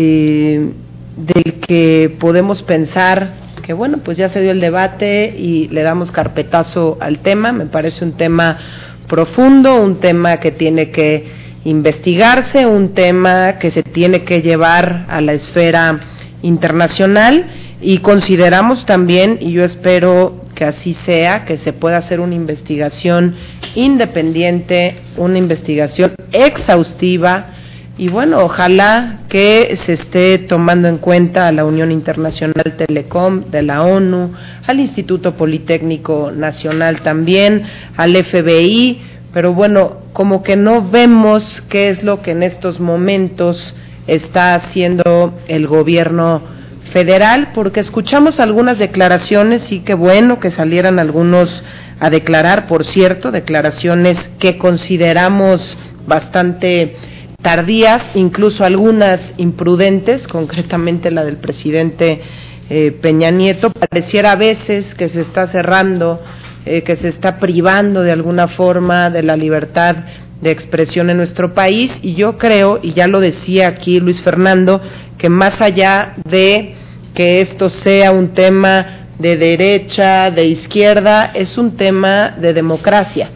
eh, del que podemos pensar que, bueno, pues ya se dio el debate y le damos carpetazo al tema. Me parece un tema profundo, un tema que tiene que investigarse, un tema que se tiene que llevar a la esfera internacional, y consideramos también, y yo espero que así sea, que se pueda hacer una investigación independiente, una investigación exhaustiva, y bueno, ojalá que se esté tomando en cuenta a la Unión Internacional Telecom de la ONU, al Instituto Politécnico Nacional también, al F B I, pero bueno, como que no vemos qué es lo que en estos momentos está haciendo el gobierno federal, porque escuchamos algunas declaraciones, y qué bueno que salieran algunos a declarar, por cierto, declaraciones que consideramos bastante tardías, incluso algunas imprudentes, concretamente la del presidente eh, Peña Nieto. Pareciera a veces que se está cerrando, Eh, que se está privando de alguna forma de la libertad de expresión en nuestro país, y yo creo, y ya lo decía aquí Luis Fernando, que más allá de que esto sea un tema de derecha, de izquierda, es un tema de democracia,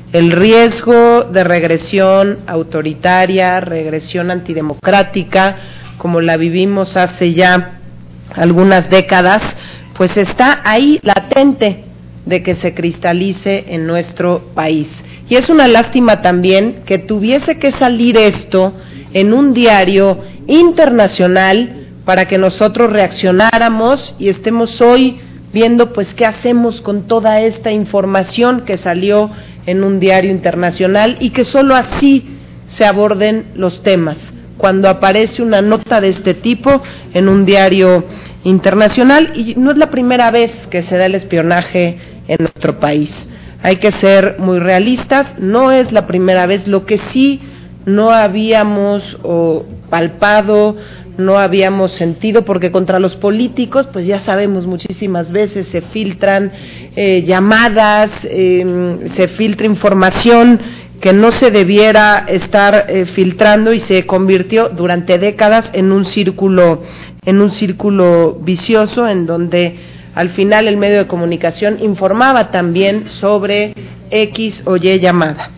el riesgo de regresión autoritaria, regresión antidemocrática, como la vivimos hace ya algunas décadas, pues está ahí latente de que se cristalice en nuestro país. Y es una lástima también que tuviese que salir esto en un diario internacional para que nosotros reaccionáramos y estemos hoy viendo pues qué hacemos con toda esta información que salió en un diario internacional y que solo así se aborden los temas, cuando aparece una nota de este tipo en un diario internacional. Y no es la primera vez que se da el espionaje en nuestro país. Hay que ser muy realistas, no es la primera vez. Lo que sí no habíamos oh, palpado, no habíamos sentido, porque contra los políticos, pues ya sabemos, muchísimas veces se filtran eh, llamadas, eh, se filtra información que no se debiera estar eh, filtrando y se convirtió durante décadas en un círculo, en un círculo vicioso, en donde al final el medio de comunicación informaba también sobre X o Y llamada.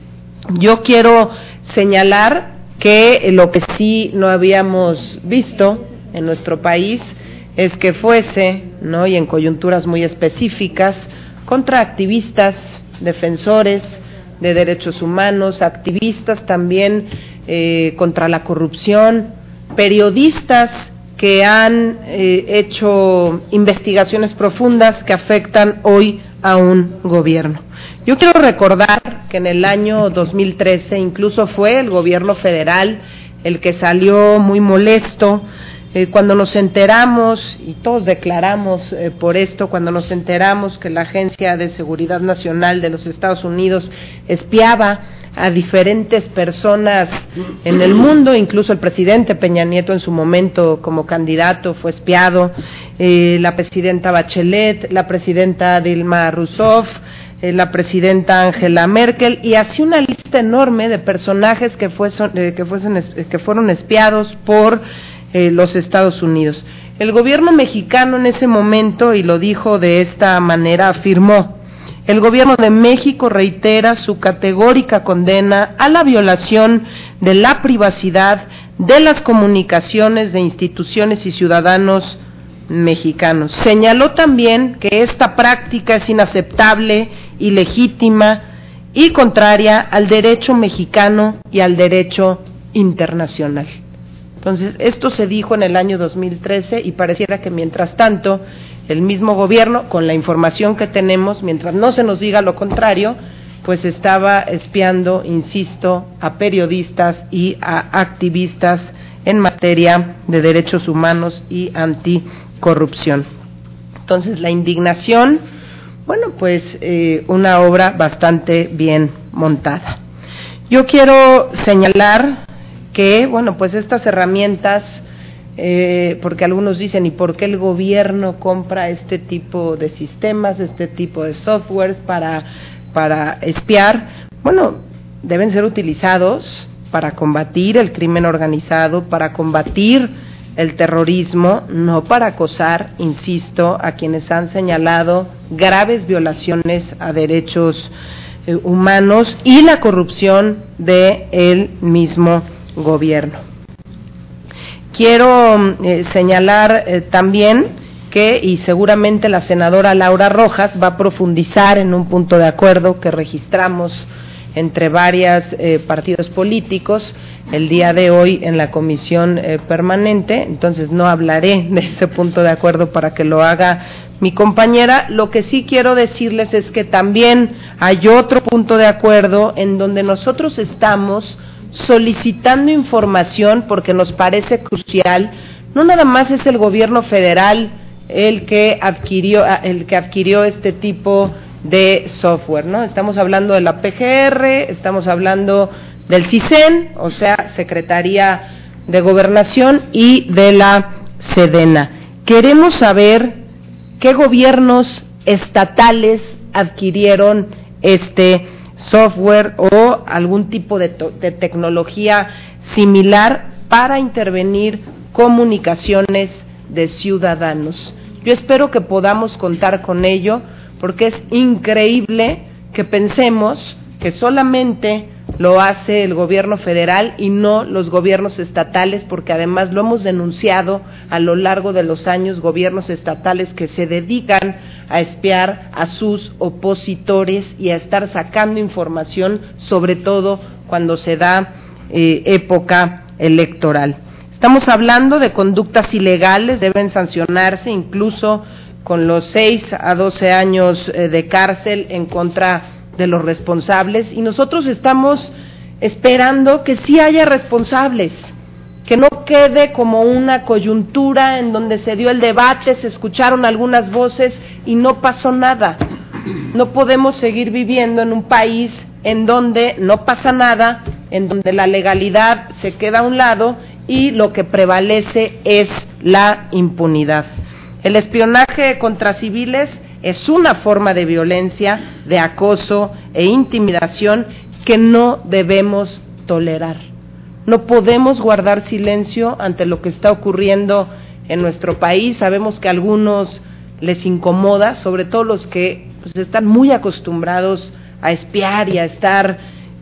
Yo quiero señalar que lo que sí no habíamos visto en nuestro país es que fuese, ¿no?, y en coyunturas muy específicas, contra activistas, defensores de derechos humanos, activistas también eh, contra la corrupción, periodistas que han eh, hecho investigaciones profundas que afectan hoy a un gobierno. Yo quiero recordar que en el año dos mil trece incluso fue el gobierno federal el que salió muy molesto eh, cuando nos enteramos, y todos declaramos eh, por esto, cuando nos enteramos que la Agencia de Seguridad Nacional de los Estados Unidos espiaba a diferentes personas en el mundo, incluso el presidente Peña Nieto en su momento como candidato fue espiado, eh, la presidenta Bachelet, la presidenta Dilma Rousseff, eh, la presidenta Angela Merkel, y así una lista enorme de personajes que, fuesen, eh, que, fuesen, que fueron espiados por eh, los Estados Unidos. El gobierno mexicano en ese momento, y lo dijo de esta manera, afirmó: el gobierno de México reitera su categórica condena a la violación de la privacidad de las comunicaciones de instituciones y ciudadanos mexicanos. Señaló también que esta práctica es inaceptable, ilegítima y contraria al derecho mexicano y al derecho internacional. Entonces, esto se dijo en el año dos mil trece y pareciera que mientras tanto el mismo gobierno, con la información que tenemos, mientras no se nos diga lo contrario, pues estaba espiando, insisto, a periodistas y a activistas en materia de derechos humanos y anticorrupción. Entonces, la indignación, bueno, pues eh, una obra bastante bien montada. Yo quiero señalar que, bueno, pues estas herramientas, Eh, porque algunos dicen, ¿y por qué el gobierno compra este tipo de sistemas, este tipo de softwares para, para espiar? Bueno, deben ser utilizados para combatir el crimen organizado, para combatir el terrorismo, no para acosar, insisto, a quienes han señalado graves violaciones a derechos eh, humanos y la corrupción del mismo gobierno. Quiero eh, señalar eh, también que, y seguramente la senadora Laura Rojas va a profundizar en un punto de acuerdo que registramos entre varios eh, partidos políticos el día de hoy en la comisión eh, permanente, entonces no hablaré de ese punto de acuerdo para que lo haga mi compañera. Lo que sí quiero decirles es que también hay otro punto de acuerdo en donde nosotros estamos solicitando información porque nos parece crucial. No nada más es el gobierno federal el que adquirió el que adquirió este tipo de software, ¿no? Estamos hablando de la P G R, estamos hablando del CISEN, o sea, Secretaría de Gobernación, y de la SEDENA. Queremos saber qué gobiernos estatales adquirieron este software o algún tipo de, de tecnología similar para intervenir comunicaciones de ciudadanos. Yo espero que podamos contar con ello, porque es increíble que pensemos que solamente lo hace el gobierno federal y no los gobiernos estatales, porque además lo hemos denunciado a lo largo de los años, gobiernos estatales que se dedican a espiar a sus opositores y a estar sacando información, sobre todo cuando se da eh, época electoral. Estamos hablando de conductas ilegales, deben sancionarse incluso con los seis a doce años eh, de cárcel en contra de los responsables, y nosotros estamos esperando que sí haya responsables, que no quede como una coyuntura en donde se dio el debate, se escucharon algunas voces y no pasó nada. No podemos seguir viviendo en un país en donde no pasa nada, en donde la legalidad se queda a un lado y lo que prevalece es la impunidad. El espionaje contra civiles es una forma de violencia, de acoso e intimidación que no debemos tolerar. No podemos guardar silencio ante lo que está ocurriendo en nuestro país. Sabemos que a algunos les incomoda, sobre todo los que pues, están muy acostumbrados a espiar y a estar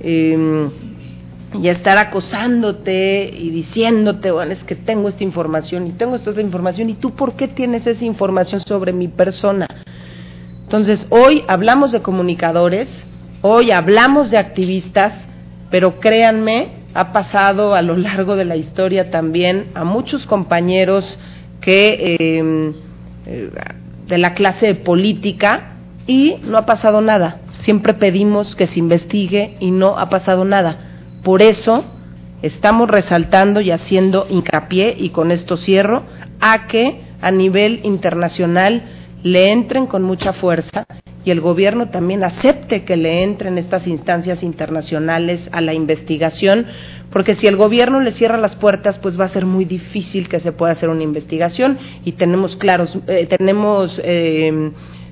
eh, y a estar acosándote y diciéndote, bueno, es que tengo esta información y tengo esta otra información, ¿y tú por qué tienes esa información sobre mi persona? Entonces, hoy hablamos de comunicadores, hoy hablamos de activistas, pero créanme, ha pasado a lo largo de la historia también a muchos compañeros que eh, eh, de la clase de política y no ha pasado nada. Siempre pedimos que se investigue y no ha pasado nada. Por eso estamos resaltando y haciendo hincapié, y con esto cierro, a que a nivel internacional le entren con mucha fuerza y el gobierno también acepte que le entren estas instancias internacionales a la investigación, porque si el gobierno le cierra las puertas, pues va a ser muy difícil que se pueda hacer una investigación, y tenemos claros, eh, tenemos, eh,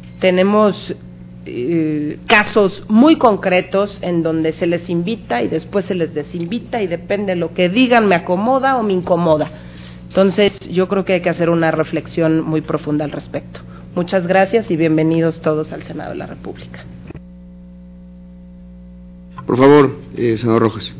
tenemos eh, casos muy concretos en donde se les invita y después se les desinvita y depende de lo que digan, me acomoda o me incomoda. Entonces, yo creo que hay que hacer una reflexión muy profunda al respecto. Muchas gracias y bienvenidos todos al Senado de la República. Por favor, eh, senador Rojas.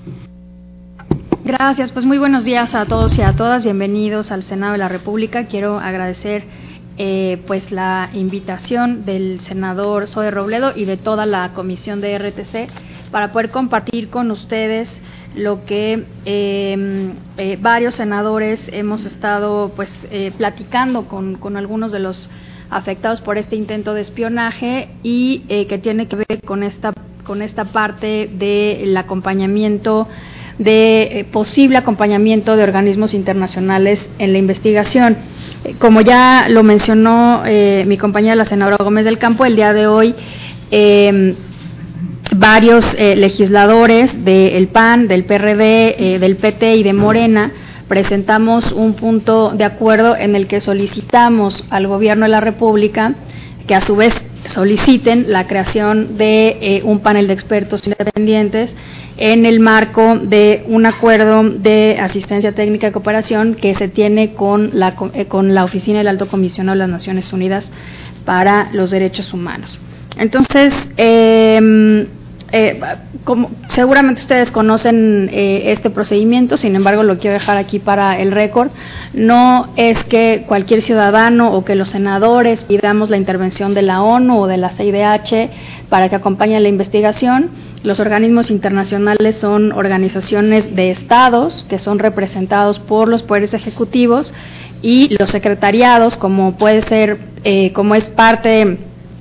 Gracias, pues muy buenos días a todos y a todas, bienvenidos al Senado de la República. Quiero agradecer eh, pues la invitación del senador Zoe Robledo y de toda la comisión de R T C para poder compartir con ustedes lo que eh, eh, varios senadores hemos estado pues eh, platicando con, con algunos de los afectados por este intento de espionaje y eh, que tiene que ver con esta con esta parte del acompañamiento de eh, posible acompañamiento de organismos internacionales en la investigación. Eh, como ya lo mencionó eh, mi compañera la senadora Gómez del Campo, el día de hoy eh, varios eh, legisladores del P A N, del P R D, eh, del P T y de Morena presentamos un punto de acuerdo en el que solicitamos al Gobierno de la República que a su vez soliciten la creación de eh, un panel de expertos independientes en el marco de un acuerdo de asistencia técnica y cooperación que se tiene con la, eh, con la Oficina del Alto Comisionado de las Naciones Unidas para los Derechos Humanos. Entonces, eh, eh, como seguramente ustedes conocen eh, este procedimiento, sin embargo lo quiero dejar aquí para el récord. No es que cualquier ciudadano o que los senadores pidamos la intervención de la ONU o de la C I D H para que acompañe la investigación. Los organismos internacionales son organizaciones de estados que son representados por los poderes ejecutivos, y los secretariados, como puede ser, eh, como es parte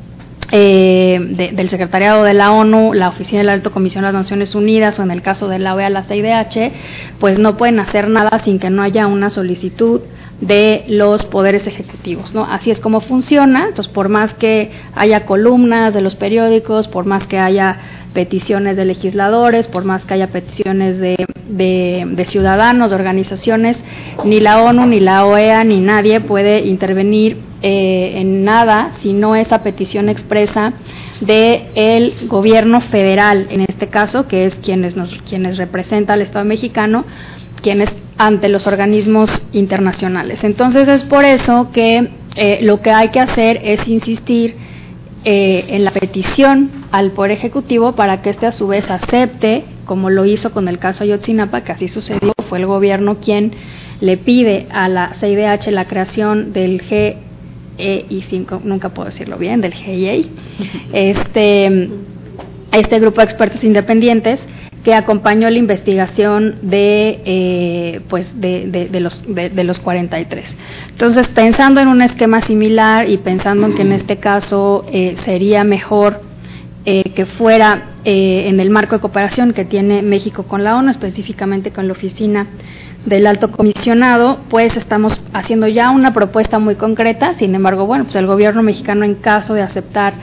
Eh, de, del Secretariado de la ONU, la Oficina del Alto Comisionado de las Naciones Unidas, o en el caso de la O E A, la C I D H, pues no pueden hacer nada sin que no haya una solicitud de los poderes ejecutivos, ¿no? Así es como funciona. Entonces, por más que haya columnas de los periódicos, por más que haya peticiones de legisladores, por más que haya peticiones de, de, de ciudadanos, de organizaciones, ni la ONU, ni la O E A, ni nadie puede intervenir eh, en nada si no esa petición expresa de el gobierno federal, en este caso, que es quienes nos quienes representa al Estado mexicano, quienes ante los organismos internacionales. Entonces es por eso que eh, lo que hay que hacer es insistir eh, en la petición al Poder Ejecutivo para que éste a su vez acepte, como lo hizo con el caso Ayotzinapa, que así sucedió, fue el gobierno quien le pide a la C I D H la creación del G E I cinco, nunca puedo decirlo bien, del G I E I, este, este grupo de expertos independientes que acompañó la investigación de eh, pues de, de, de los de, de los cuarenta y tres. Entonces, pensando en un esquema similar y pensando en que en este caso eh, sería mejor eh, que fuera eh, en el marco de cooperación que tiene México con la ONU, específicamente con la oficina del Alto Comisionado, pues estamos haciendo ya una propuesta muy concreta. Sin embargo, bueno, pues el gobierno mexicano, en caso de aceptar,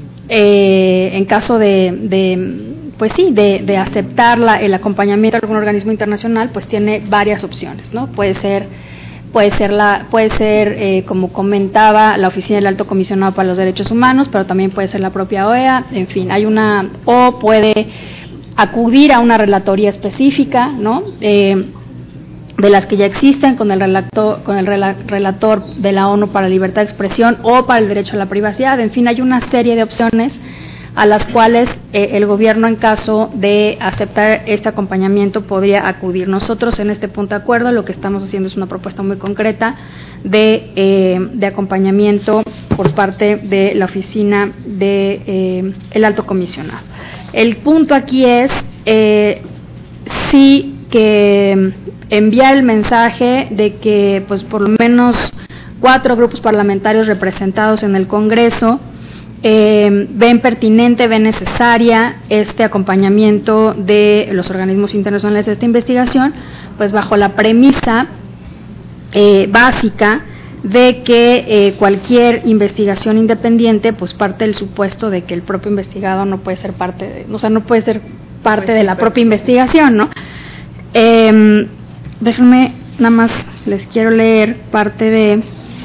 eh, en caso de, de pues sí, de, de aceptar la, el acompañamiento de algún organismo internacional, pues tiene varias opciones, ¿no? Puede ser, puede ser la, puede ser, eh, como comentaba, la Oficina del Alto Comisionado para los Derechos Humanos, pero también puede ser la propia O E A, en fin, hay una, o puede acudir a una relatoría específica, ¿no? Eh, de las que ya existen con el relator, con el relator de la ONU para la libertad de expresión o para el derecho a la privacidad. En fin, hay una serie de opciones a las cuales eh, el gobierno, en caso de aceptar este acompañamiento, podría acudir. Nosotros, en este punto de acuerdo, lo que estamos haciendo es una propuesta muy concreta de, eh, de acompañamiento por parte de la oficina de eh, el Alto Comisionado. El punto aquí es eh, sí que enviar el mensaje de que, pues, por lo menos cuatro grupos parlamentarios representados en el Congreso Eh, ven pertinente, ven necesaria este acompañamiento de los organismos internacionales de esta investigación, pues bajo la premisa eh, básica de que eh, cualquier investigación independiente pues parte del supuesto de que el propio investigado no puede ser parte de, o sea, no puede ser parte de la propia investigación, ¿no? Eh, déjenme, nada más les quiero leer parte de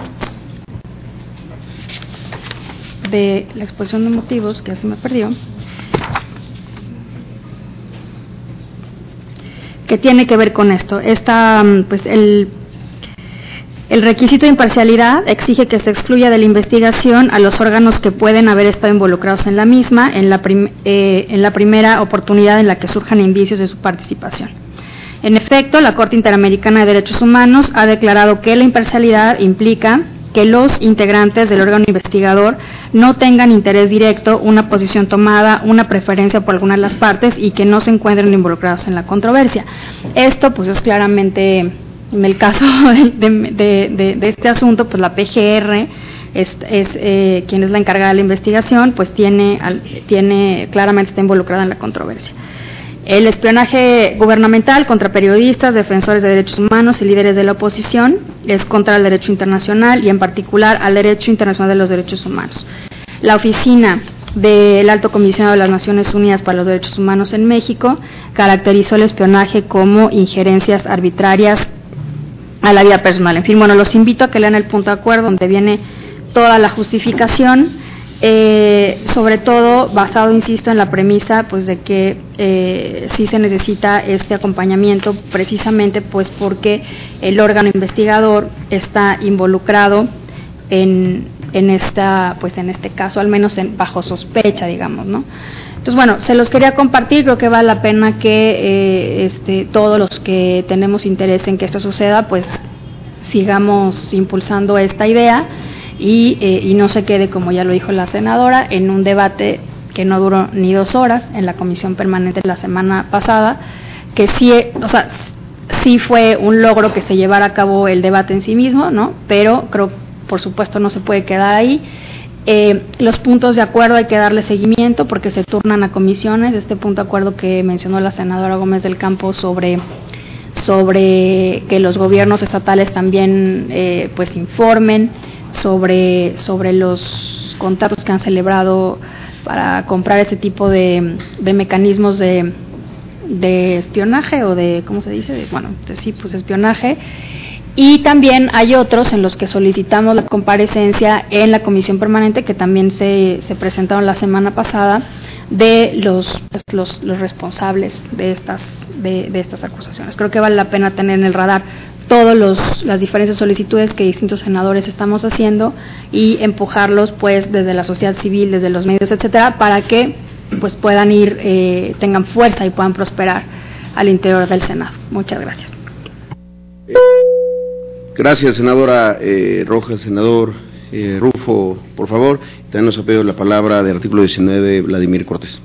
de la exposición de motivos, que se me perdió, que tiene que ver con esto. Esta, pues el, el requisito de imparcialidad exige que se excluya de la investigación a los órganos que pueden haber estado involucrados en la misma en la, prim, eh, en la primera oportunidad en la que surjan indicios de su participación. En efecto, la Corte Interamericana de Derechos Humanos ha declarado que la imparcialidad implica que los integrantes del órgano investigador no tengan interés directo, una posición tomada, una preferencia por alguna de las partes y que no se encuentren involucrados en la controversia. Esto, pues, es claramente, en el caso de, de, de, de este asunto, pues la P G R es, es eh, quien es la encargada de la investigación, pues tiene, tiene claramente está involucrada en la controversia. El espionaje gubernamental contra periodistas, defensores de derechos humanos y líderes de la oposición es contra el derecho internacional y en particular al derecho internacional de los derechos humanos. La oficina del Alto Comisionado de las Naciones Unidas para los Derechos Humanos en México caracterizó el espionaje como injerencias arbitrarias a la vida personal. En fin, bueno, los invito a que lean el punto de acuerdo donde viene toda la justificación. Eh, sobre todo basado, insisto, en la premisa pues de que eh, sí se necesita este acompañamiento precisamente pues porque el órgano investigador está involucrado en, en esta pues en este caso, al menos en, bajo sospecha, digamos, ¿no? Entonces, bueno, se los quería compartir. Creo que vale la pena que eh, este, todos los que tenemos interés en que esto suceda pues sigamos impulsando esta idea. Y, eh, y no se quede, como ya lo dijo la senadora, en un debate que no duró ni dos horas en la comisión permanente la semana pasada, que sí, o sea, sí fue un logro que se llevara a cabo el debate en sí mismo, ¿no? Pero creo, por supuesto, no se puede quedar ahí. Eh, los puntos de acuerdo hay que darle seguimiento porque se turnan a comisiones. Este punto de acuerdo que mencionó la senadora Gómez del Campo sobre sobre que los gobiernos estatales también eh, pues informen sobre sobre los contratos que han celebrado para comprar ese tipo de, de mecanismos de, de espionaje o de, ¿cómo se dice? De, bueno, de, sí, pues espionaje. Y también hay otros en los que solicitamos la comparecencia en la comisión permanente que también se, se presentaron la semana pasada de los, los, los responsables de estas, de, de estas acusaciones. Creo que vale la pena tener en el radar todos los las diferentes solicitudes que distintos senadores estamos haciendo y empujarlos pues desde la sociedad civil, desde los medios, etcétera, para que pues puedan ir, eh, tengan fuerza y puedan prosperar al interior del Senado. Muchas gracias. Gracias, senadora eh, Rojas. Senador eh, Rufo, por favor. También nos ha pedido la palabra del artículo diecinueve, Vladimir Cortés.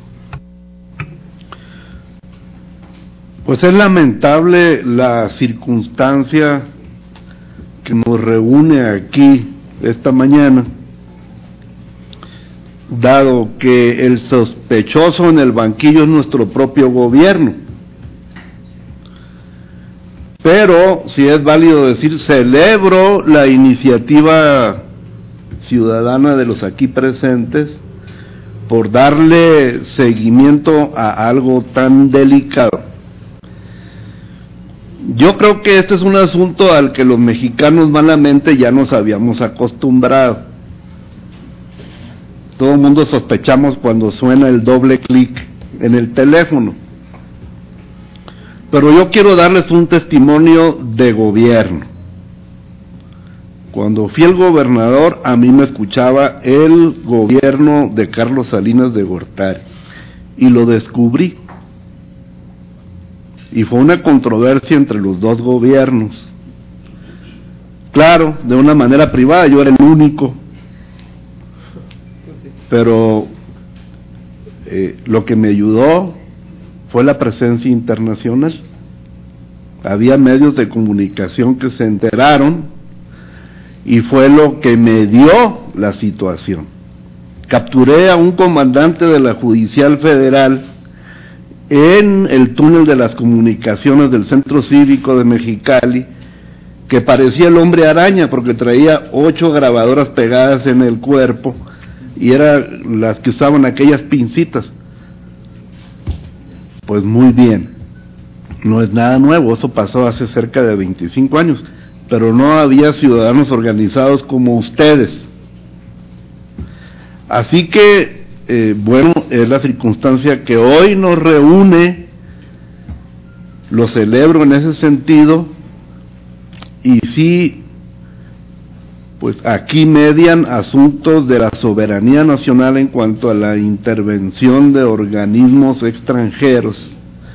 Pues es lamentable la circunstancia que nos reúne aquí esta mañana, dado que el sospechoso en el banquillo es nuestro propio gobierno. Pero, si es válido decir, celebro la iniciativa ciudadana de los aquí presentes por darle seguimiento a algo tan delicado. Yo creo que este es un asunto al que los mexicanos malamente ya nos habíamos acostumbrado. Todo el mundo sospechamos cuando suena el doble clic en el teléfono. Pero yo quiero darles un testimonio de gobierno. Cuando fui el gobernador, a mí me escuchaba el gobierno de Carlos Salinas de Gortari, y lo descubrí. Y fue una controversia entre los dos gobiernos. Claro, de una manera privada, yo era el único. Pero eh, lo que me ayudó fue la presencia internacional. Había medios de comunicación que se enteraron y fue lo que me dio la situación. Capturé a un comandante de la Judicial Federal en el túnel de las comunicaciones del Centro Cívico de Mexicali, que parecía el hombre araña porque traía ocho grabadoras pegadas en el cuerpo y eran las que usaban aquellas pincitas. Pues muy bien, no es nada nuevo, eso pasó hace cerca de veinticinco años, pero no había ciudadanos organizados como ustedes. Así que Eh, bueno, es la circunstancia que hoy nos reúne, lo celebro en ese sentido, y sí, pues aquí median asuntos de la soberanía nacional en cuanto a la intervención de organismos extranjeros.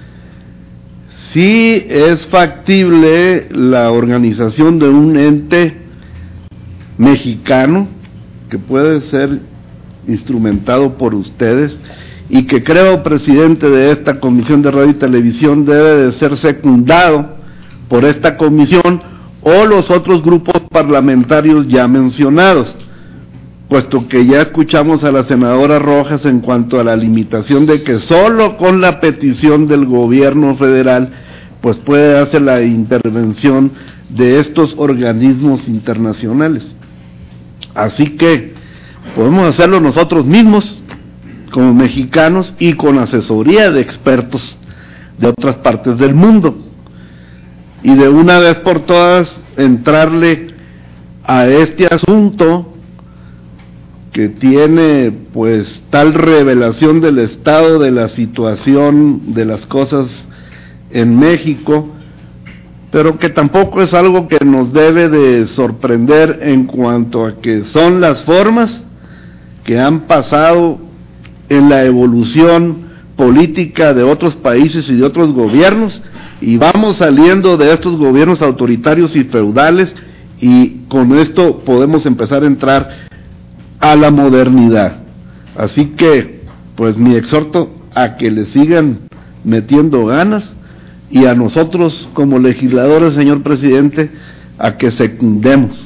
Sí es factible la organización de un ente mexicano que puede ser instrumentado por ustedes y que creo, presidente de esta Comisión de Radio y Televisión, debe de ser secundado por esta comisión o los otros grupos parlamentarios ya mencionados, puesto que ya escuchamos a la senadora Rojas en cuanto a la limitación de que solo con la petición del gobierno federal pues puede hacer la intervención de estos organismos internacionales. Así que podemos hacerlo nosotros mismos, como mexicanos, y con asesoría de expertos de otras partes del mundo. Y de una vez por todas, entrarle a este asunto que tiene, pues, tal revelación del estado de la situación de las cosas en México, pero que tampoco es algo que nos debe de sorprender en cuanto a que son las formas que han pasado en la evolución política de otros países y de otros gobiernos, y vamos saliendo de estos gobiernos autoritarios y feudales, y con esto podemos empezar a entrar a la modernidad. Así que, pues mi exhorto a que le sigan metiendo ganas, y a nosotros como legisladores, señor presidente, a que secundemos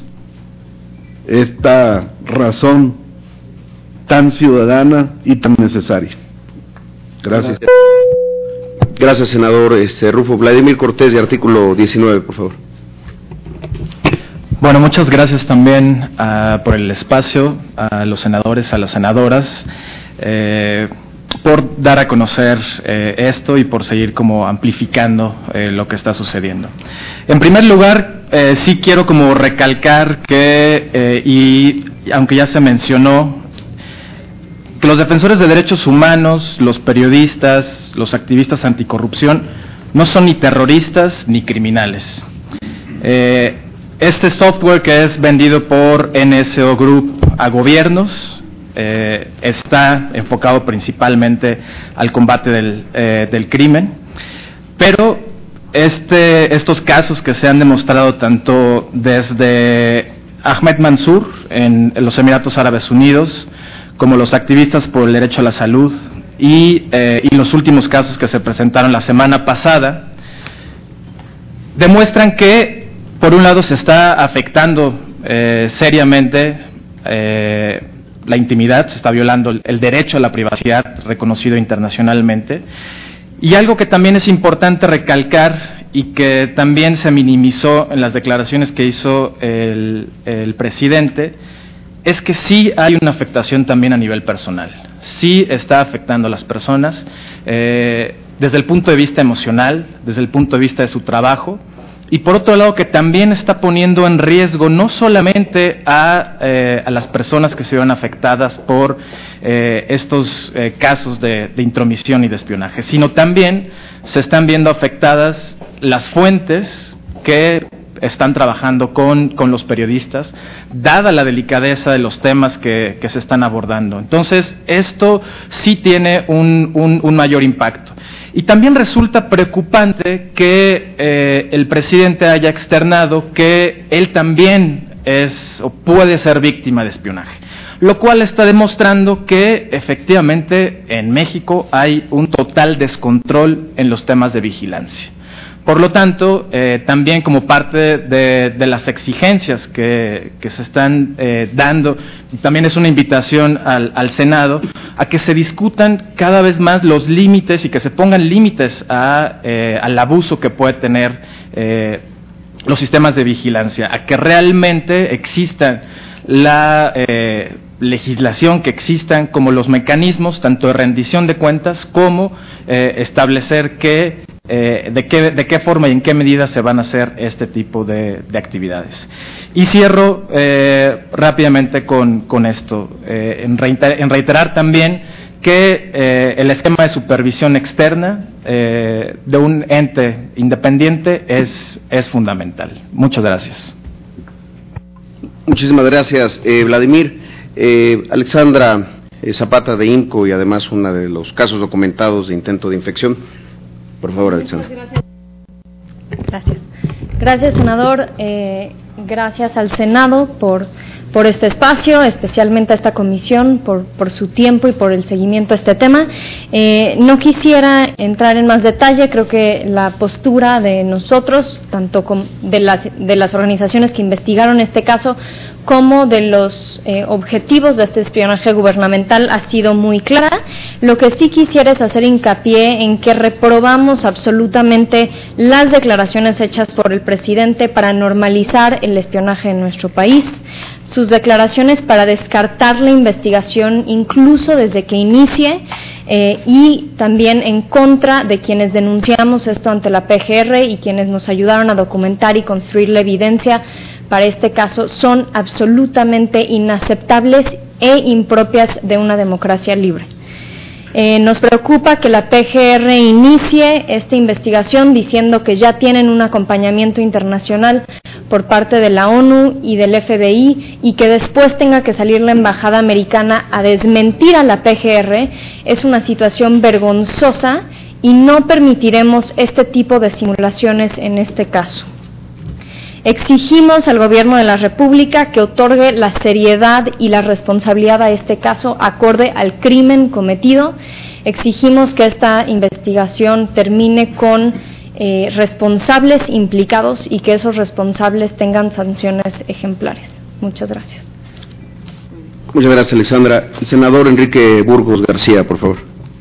esta razón tan ciudadana y tan necesaria. Gracias. Gracias, senador este, Rufo. Vladimir Cortés, de artículo diecinueve, por favor. Bueno, muchas gracias también uh, por el espacio, a los senadores, a las senadoras, eh, por dar a conocer eh, esto y por seguir como amplificando eh, lo que está sucediendo. En primer lugar, eh, sí quiero como recalcar que, eh, y aunque ya se mencionó, que los defensores de derechos humanos, los periodistas, los activistas anticorrupción, no son ni terroristas ni criminales. Eh, este software, que es vendido por N S O Group a gobiernos, eh, está enfocado principalmente al combate del, eh, del crimen, pero este, estos casos que se han demostrado tanto desde Ahmed Mansour en, en los Emiratos Árabes Unidos, como los activistas por el derecho a la salud, y, eh, y los últimos casos que se presentaron la semana pasada, demuestran que, por un lado, se está afectando eh, seriamente eh, la intimidad, se está violando el, el derecho a la privacidad reconocido internacionalmente, y algo que también es importante recalcar y que también se minimizó en las declaraciones que hizo el, el presidente, es que sí hay una afectación también a nivel personal, sí está afectando a las personas eh, desde el punto de vista emocional, desde el punto de vista de su trabajo, y por otro lado que también está poniendo en riesgo no solamente a, eh, a las personas que se ven afectadas por eh, estos eh, casos de, de intromisión y de espionaje, sino también se están viendo afectadas las fuentes que están trabajando con, con los periodistas, dada la delicadeza de los temas que, que se están abordando. Entonces, esto sí tiene un, un, un mayor impacto. Y también resulta preocupante que eh, el presidente haya externado que él también es o puede ser víctima de espionaje, lo cual está demostrando que efectivamente en México hay un total descontrol en los temas de vigilancia. Por lo tanto, eh, también como parte de, de las exigencias que, que se están eh, dando, también es una invitación al, al Senado a que se discutan cada vez más los límites y que se pongan límites a, eh, al abuso que puede tener eh, los sistemas de vigilancia, a que realmente exista la eh, legislación, que existan como los mecanismos tanto de rendición de cuentas como eh, establecer que Eh, de, qué, de qué forma y en qué medida se van a hacer este tipo de, de actividades. Y cierro eh, rápidamente con, con esto, eh, en, reiterar, en reiterar también que eh, el esquema de supervisión externa eh, de un ente independiente es, es fundamental. Muchas gracias. Muchísimas gracias, eh, Vladimir. Eh, Alexandra eh, Zapata de INCO y además uno de los casos documentados de intento de infección. Por favor, Alexandra. Gracias. Gracias, gracias senador. Eh, gracias al Senado por, por este espacio, especialmente a esta comisión, por, por su tiempo y por el seguimiento a este tema. Eh, no quisiera entrar en más detalle, creo que la postura de nosotros, tanto con, de, las, de las organizaciones que investigaron este caso, como de los eh, objetivos de este espionaje gubernamental ha sido muy clara. Lo que sí quisiera es hacer hincapié en que reprobamos absolutamente las declaraciones hechas por el presidente para normalizar el espionaje en nuestro país, sus declaraciones para descartar la investigación incluso desde que inicie, eh, y también en contra de quienes denunciamos esto ante la P G R y quienes nos ayudaron a documentar y construir la evidencia para este caso, son absolutamente inaceptables e impropias de una democracia libre. Eh, nos preocupa que la P G R inicie esta investigación diciendo que ya tienen un acompañamiento internacional por parte de la ONU y del F B I y que después tenga que salir la embajada americana a desmentir a la P G R. Es una situación vergonzosa y no permitiremos este tipo de simulaciones en este caso. Exigimos al Gobierno de la República que otorgue la seriedad y la responsabilidad a este caso acorde al crimen cometido. Exigimos que esta investigación termine con eh, responsables implicados y que esos responsables tengan sanciones ejemplares. Muchas gracias. Muchas gracias, Alexandra. El senador Enrique Burgos García, por favor.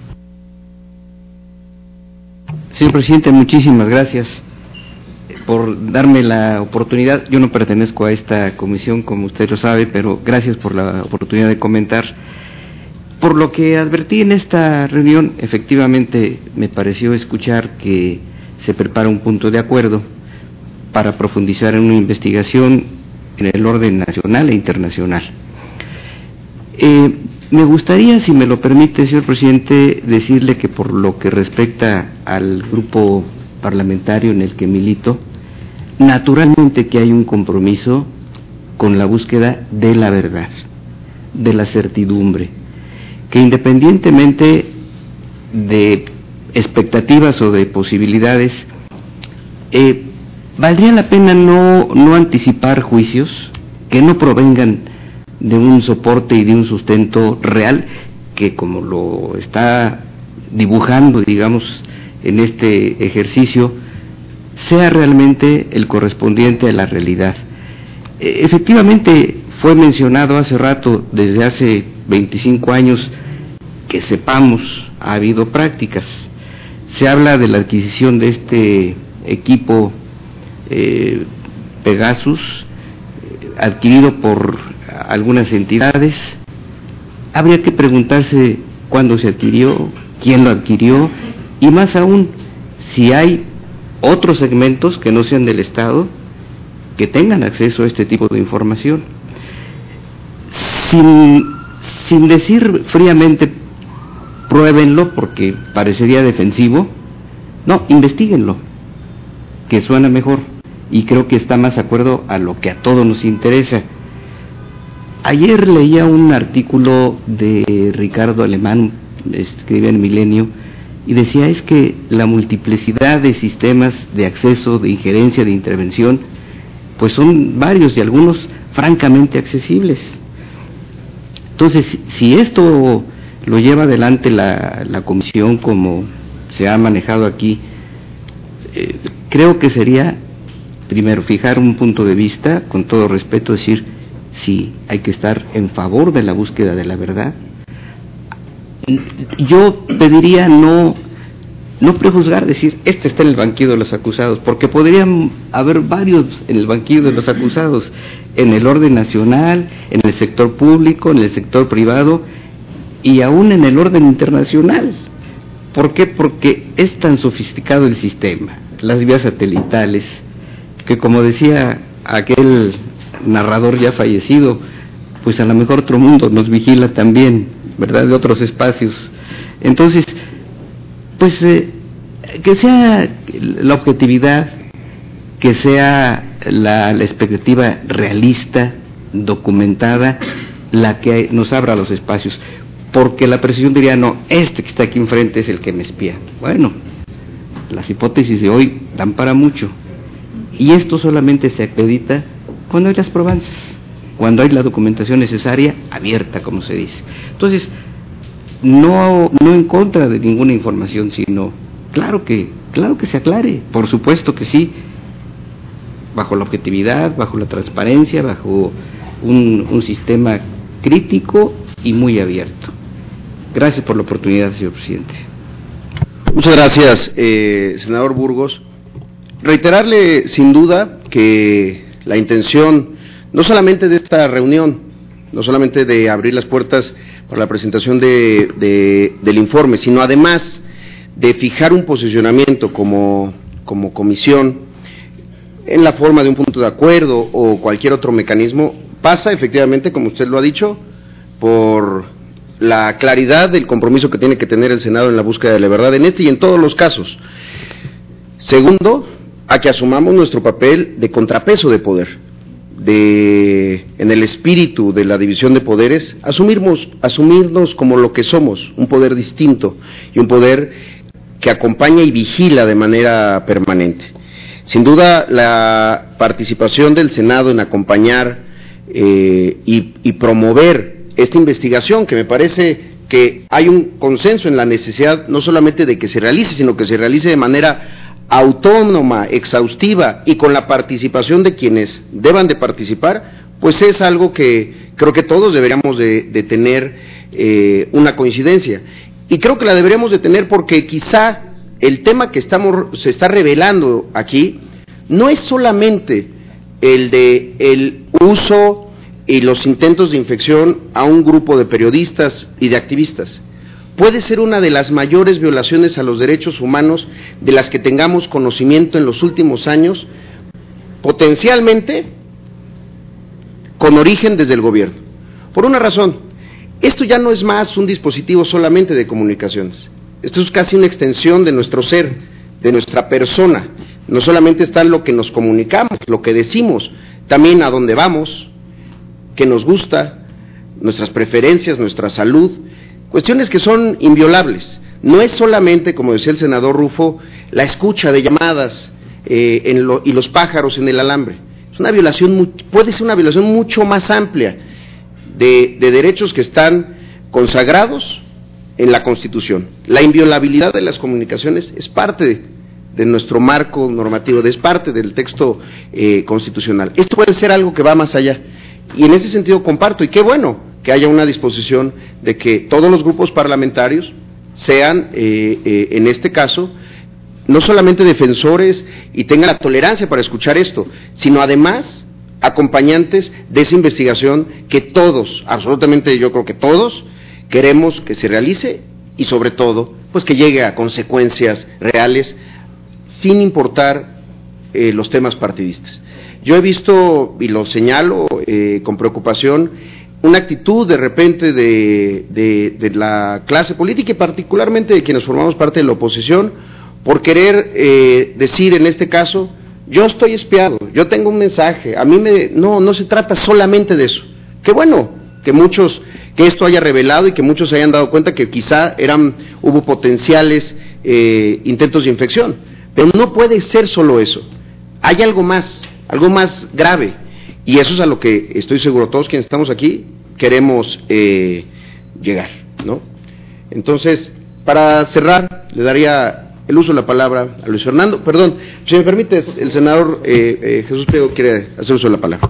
Señor presidente, muchísimas gracias por darme la oportunidad. Yo no pertenezco a esta comisión, como usted lo sabe, pero gracias por la oportunidad de comentar. Por lo que advertí en esta reunión, efectivamente me pareció escuchar que se prepara un punto de acuerdo para profundizar en una investigación en el orden nacional e internacional. Eh, me gustaría, si me lo permite, señor presidente, decirle que por lo que respecta al grupo parlamentario en el que milito, naturalmente que hay un compromiso con la búsqueda de la verdad, de la certidumbre, que independientemente de expectativas o de posibilidades, eh, valdría la pena no, no anticipar juicios que no provengan de un soporte y de un sustento real, que como lo está dibujando, digamos, en este ejercicio, sea realmente el correspondiente a la realidad. Eh, efectivamente, fue mencionado hace rato, desde hace veinticinco años, que sepamos, ha habido prácticas. Se habla de la adquisición de este equipo eh, Pegasus, adquirido por algunas entidades. Habría que preguntarse cuándo se adquirió, quién lo adquirió, y más aún, si hay otros segmentos que no sean del Estado que tengan acceso a este tipo de información. Sin, sin decir fríamente, pruébenlo, porque parecería defensivo. No, investíguenlo, que suena mejor, y creo que está más de acuerdo a lo que a todos nos interesa. Ayer leía un artículo de Ricardo Alemán, escribe en Milenio, y decía, es que la multiplicidad de sistemas de acceso, de injerencia, de intervención, pues son varios y algunos francamente accesibles. Entonces, si esto lo lleva adelante la, la comisión como se ha manejado aquí, eh, creo que sería, primero, fijar un punto de vista, con todo respeto, decir, sí, hay que estar en favor de la búsqueda de la verdad. Yo pediría no, no prejuzgar, decir, este está en el banquillo de los acusados, porque podrían haber varios en el banquillo de los acusados, en el orden nacional, en el sector público, en el sector privado, y aún en el orden internacional. ¿Por qué? Porque es tan sofisticado el sistema, las vías satelitales, que como decía aquel narrador ya fallecido, pues a lo mejor otro mundo nos vigila también, ¿verdad?, de otros espacios. Entonces, pues eh, que sea la objetividad, que sea la, la expectativa realista, documentada, la que nos abra los espacios, porque la percepción diría, no, este que está aquí enfrente es el que me espía. Bueno, las hipótesis de hoy dan para mucho, y esto solamente se acredita cuando hay las probanzas, cuando hay la documentación necesaria abierta, como se dice. Entonces, no, no en contra de ninguna información, sino claro que, claro que se aclare, por supuesto que sí, bajo la objetividad, bajo la transparencia, bajo un, un sistema crítico y muy abierto. Gracias por la oportunidad, señor presidente. Muchas gracias, eh, senador Burgos. Reiterarle sin duda que la intención, no solamente de esta reunión, no solamente de abrir las puertas para la presentación de, de, del informe, sino además de fijar un posicionamiento como, como comisión en la forma de un punto de acuerdo o cualquier otro mecanismo, pasa efectivamente, como usted lo ha dicho, por la claridad del compromiso que tiene que tener el Senado en la búsqueda de la verdad en este y en todos los casos. Segundo, a que asumamos nuestro papel de contrapeso de poder, de, en el espíritu de la división de poderes, asumirnos, asumirnos como lo que somos, un poder distinto y un poder que acompaña y vigila de manera permanente. Sin duda, la participación del Senado en acompañar eh, y, y promover esta investigación, que me parece que hay un consenso en la necesidad no solamente de que se realice, sino que se realice de manera autónoma, exhaustiva y con la participación de quienes deban de participar, pues es algo que creo que todos deberíamos de, de tener eh, una coincidencia. Y creo que la deberíamos de tener porque quizá el tema que estamos se está revelando aquí no es solamente el de el uso y los intentos de infección a un grupo de periodistas y de activistas. Puede ser una de las mayores violaciones a los derechos humanos de las que tengamos conocimiento en los últimos años, potencialmente con origen desde el gobierno. Por una razón, esto ya no es más un dispositivo solamente de comunicaciones, esto es casi una extensión de nuestro ser, de nuestra persona, No solamente está lo que nos comunicamos, lo que decimos, también a dónde vamos, qué nos gusta, nuestras preferencias, nuestra salud, cuestiones que son inviolables. No es solamente, como decía el senador Rufo, la escucha de llamadas eh, en lo, y los pájaros en el alambre. Es una violación, puede ser una violación mucho más amplia de, de derechos que están consagrados en la Constitución. La inviolabilidad de las comunicaciones es parte de, de nuestro marco normativo, es parte del texto eh, constitucional. Esto puede ser algo que va más allá, y en ese sentido comparto, y qué bueno que haya una disposición de que todos los grupos parlamentarios sean, eh, eh, en este caso, no solamente defensores y tengan la tolerancia para escuchar esto, sino además acompañantes de esa investigación que todos, absolutamente yo creo que todos, queremos que se realice y sobre todo, pues que llegue a consecuencias reales sin importar eh, los temas partidistas. Yo he visto, y lo señalo eh, con preocupación, una actitud de repente de, de, de la clase política y particularmente de quienes formamos parte de la oposición, por querer eh, decir en este caso, yo estoy espiado, yo tengo un mensaje, a mí me... No, no se trata solamente de eso. Qué bueno que muchos, que esto haya revelado y que muchos se hayan dado cuenta que quizá eran, hubo potenciales eh, intentos de infección, pero no puede ser solo eso. Hay algo más, algo más grave, y eso es a lo que estoy seguro todos quienes estamos aquí queremos eh, llegar, ¿no? Entonces, para cerrar, le daría el uso de la palabra a Luis Fernando. Perdón, si me permites, el senador eh, eh, Jesús Pliego quiere hacer uso de la palabra.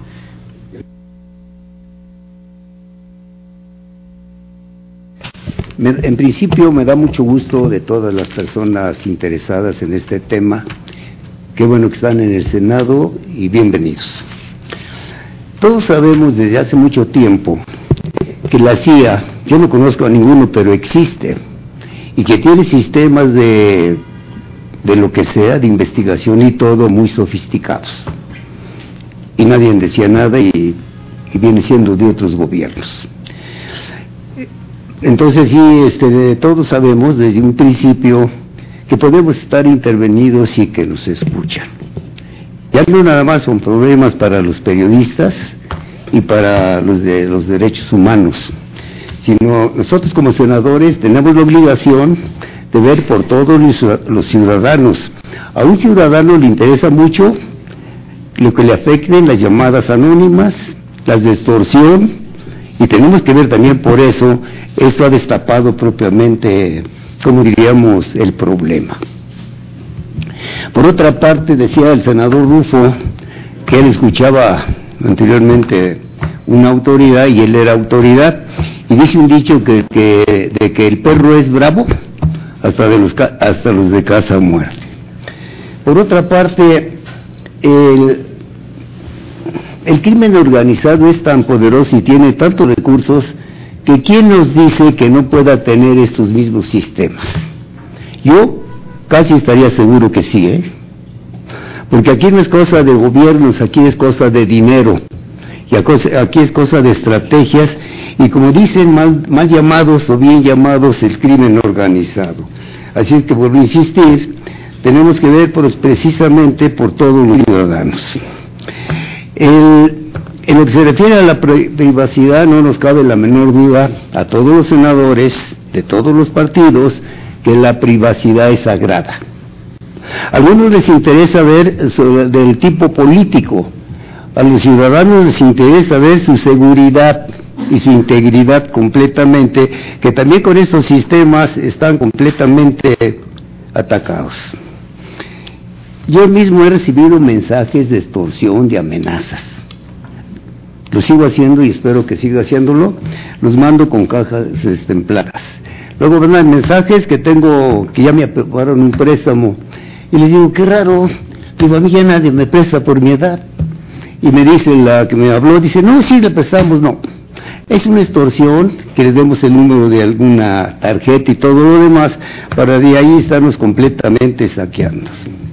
Me, en principio me da mucho gusto de todas las personas interesadas en este tema. Qué bueno que están en el Senado y bienvenidos. Todos sabemos desde hace mucho tiempo que la C I A, yo no conozco a ninguno, pero existe, y que tiene sistemas de, de lo que sea, de investigación y todo, muy sofisticados. Y nadie decía nada y, y viene siendo de otros gobiernos. Entonces sí, este, todos sabemos desde un principio que podemos estar intervenidos y que nos escuchan. Ya no nada más son problemas para los periodistas y para los de los derechos humanos, sino nosotros como senadores tenemos la obligación de ver por todos los ciudadanos. A un ciudadano le interesa mucho lo que le afecten las llamadas anónimas, las de extorsión, y tenemos que ver también por eso, esto ha destapado propiamente, como diríamos, el problema. Por otra parte, decía el senador Rufo que él escuchaba anteriormente una autoridad y él era autoridad, y dice un dicho que, que de que el perro es bravo hasta de los hasta los de casa muerte. Por otra parte, el, el crimen organizado es tan poderoso y tiene tantos recursos que ¿quién nos dice que no pueda tener estos mismos sistemas? Yo casi estaría seguro que sí, ¿eh? Porque aquí no es cosa de gobiernos, aquí es cosa de dinero, y aquí es cosa de estrategias, y como dicen, mal, mal llamados o bien llamados el crimen organizado. Así es que, por insistir, tenemos que ver por, precisamente por todos los ciudadanos. El, en lo que se refiere a la privacidad, no nos cabe la menor duda a todos los senadores de todos los partidos que la privacidad es sagrada. A algunos les interesa ver sobre, del tipo político, a los ciudadanos les interesa ver su seguridad y su integridad completamente, que también con estos sistemas están completamente atacados. Yo mismo he recibido mensajes de extorsión, de amenazas. Lo sigo haciendo y espero que siga haciéndolo. Los mando con cajas templadas. Luego mandan mensajes que tengo, que ya me aprobaron un préstamo, y les digo, qué raro, digo, a mí ya nadie me presta por mi edad. Y me dice la que me habló, dice, no, sí le prestamos, no. Es una extorsión, que le demos el número de alguna tarjeta y todo lo demás, para de ahí estarnos completamente saqueando.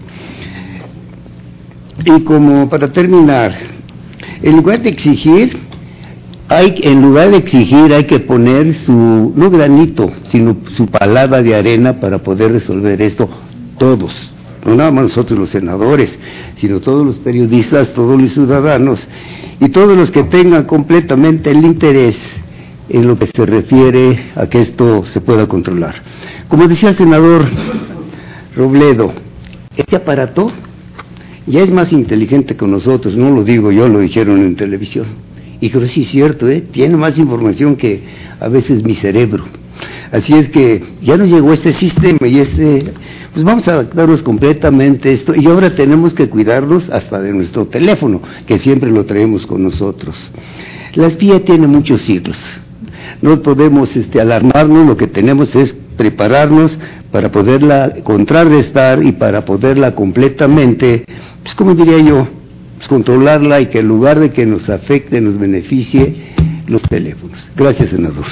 Y como para terminar, en lugar de exigir, hay, en lugar de exigir hay que poner su, no granito, sino su palada de arena para poder resolver esto todos, no nada más nosotros los senadores, sino todos los periodistas, todos los ciudadanos y todos los que tengan completamente el interés en lo que se refiere a que esto se pueda controlar. Como decía el senador Robledo, este aparato ya es más inteligente que nosotros, no lo digo yo, lo dijeron en televisión, y creo que sí es cierto, ¿eh? Tiene más información que a veces mi cerebro. Así es que ya nos llegó este sistema y este, pues vamos a adaptarnos completamente a esto, y ahora tenemos que cuidarnos hasta de nuestro teléfono, que siempre lo traemos con nosotros. La espía tiene muchos siglos, no podemos este, alarmarnos, lo que tenemos es prepararnos para poderla contrarrestar y para poderla completamente, pues como diría yo, pues controlarla, y que en lugar de que nos afecte, nos beneficie los teléfonos. Gracias, senador.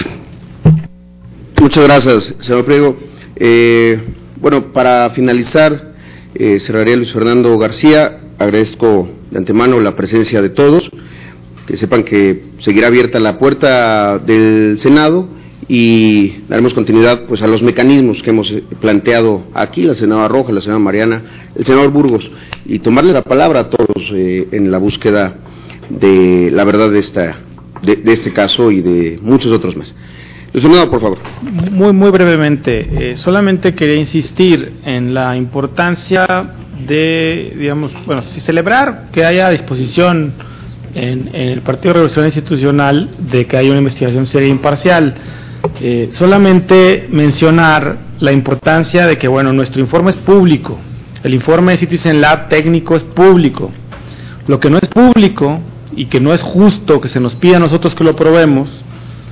Muchas gracias, señor Priego. Eh, bueno, para finalizar, eh, cerraría Luis Fernando García. Agradezco de antemano la presencia de todos, que sepan que seguirá abierta la puerta del Senado y daremos continuidad pues a los mecanismos que hemos planteado aquí, la senadora Rojas, la senadora Mariana, el senador Burgos, y tomarle la palabra a todos eh, en la búsqueda de la verdad de, esta, de, de este caso y de muchos otros más. El senador, por favor. Muy, muy brevemente, eh, solamente quería insistir en la importancia de, digamos, bueno, si celebrar que haya disposición en, en el Partido Revolucionario Institucional de que haya una investigación seria e imparcial. Eh, solamente mencionar la importancia de que, bueno, nuestro informe es público, el informe de Citizen Lab técnico es público. Lo que no es público y que no es justo que se nos pida a nosotros que lo probemos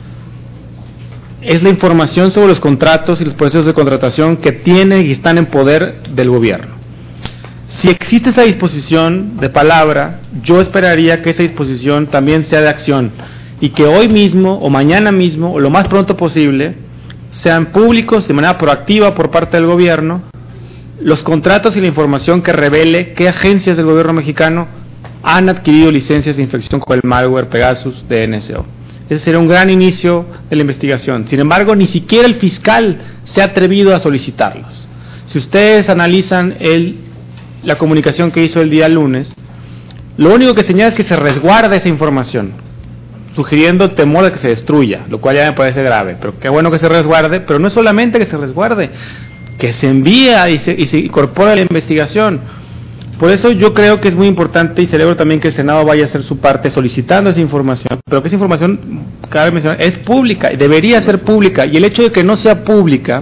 es la información sobre los contratos y los procesos de contratación que tienen y están en poder del gobierno. Si existe esa disposición de palabra, yo esperaría que esa disposición también sea de acción, y que hoy mismo o mañana mismo o lo más pronto posible sean públicos de manera proactiva por parte del gobierno los contratos y la información que revele qué agencias del gobierno mexicano han adquirido licencias de infección con el malware Pegasus de N S O. Ese sería un gran inicio de la investigación. Sin embargo, ni siquiera el fiscal se ha atrevido a solicitarlos. Si ustedes analizan el, la comunicación que hizo el día lunes, lo único que señala es que se resguarda esa información, sugiriendo el temor de que se destruya, lo cual ya me parece grave, pero qué bueno que se resguarde, pero no es solamente que se resguarde, que se envía y se, y se incorpora a la investigación. Por eso yo creo que es muy importante y celebro también que el Senado vaya a hacer su parte solicitando esa información, pero que esa información, cabe mencionar, es pública y debería ser pública, y el hecho de que no sea pública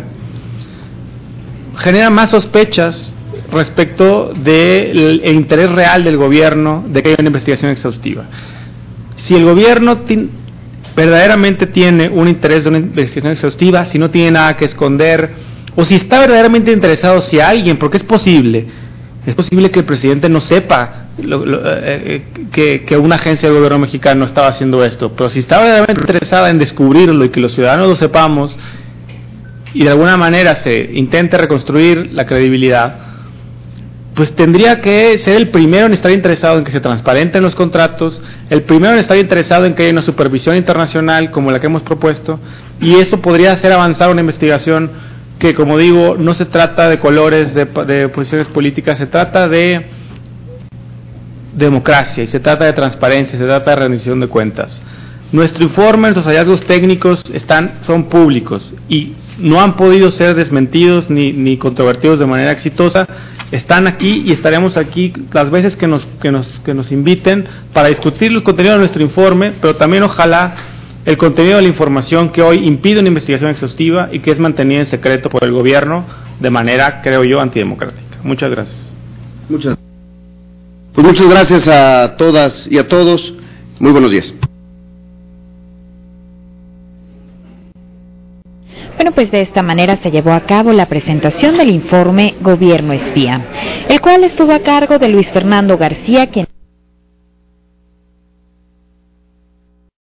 genera más sospechas respecto del interés real del gobierno de que haya una investigación exhaustiva. Si el gobierno t- verdaderamente tiene un interés de una investigación exhaustiva, si no tiene nada que esconder, o si está verdaderamente interesado, si alguien, porque es posible, es posible que el presidente no sepa lo, lo, eh, que, que una agencia del gobierno mexicano estaba haciendo esto, pero si está verdaderamente interesada en descubrirlo y que los ciudadanos lo sepamos, y de alguna manera se intente reconstruir la credibilidad, pues tendría que ser el primero en estar interesado en que se transparenten los contratos, el primero en estar interesado en que haya una supervisión internacional como la que hemos propuesto, y eso podría hacer avanzar una investigación que, como digo, no se trata de colores, de, de posiciones políticas, se trata de democracia, y se trata de transparencia, se trata de rendición de cuentas. Nuestro informe, nuestros hallazgos técnicos están, son públicos, y no han podido ser desmentidos ni, ni controvertidos de manera exitosa. Están aquí y estaremos aquí las veces que nos, que nos, que nos inviten para discutir los contenidos de nuestro informe, pero también ojalá el contenido de la información que hoy impide una investigación exhaustiva y que es mantenida en secreto por el gobierno de manera, creo yo, antidemocrática. Muchas gracias. Muchas, pues muchas gracias a todas y a todos. Muy buenos días. Bueno, pues de esta manera se llevó a cabo la presentación del informe Gobierno Espía, el cual estuvo a cargo de Luis Fernando García, quien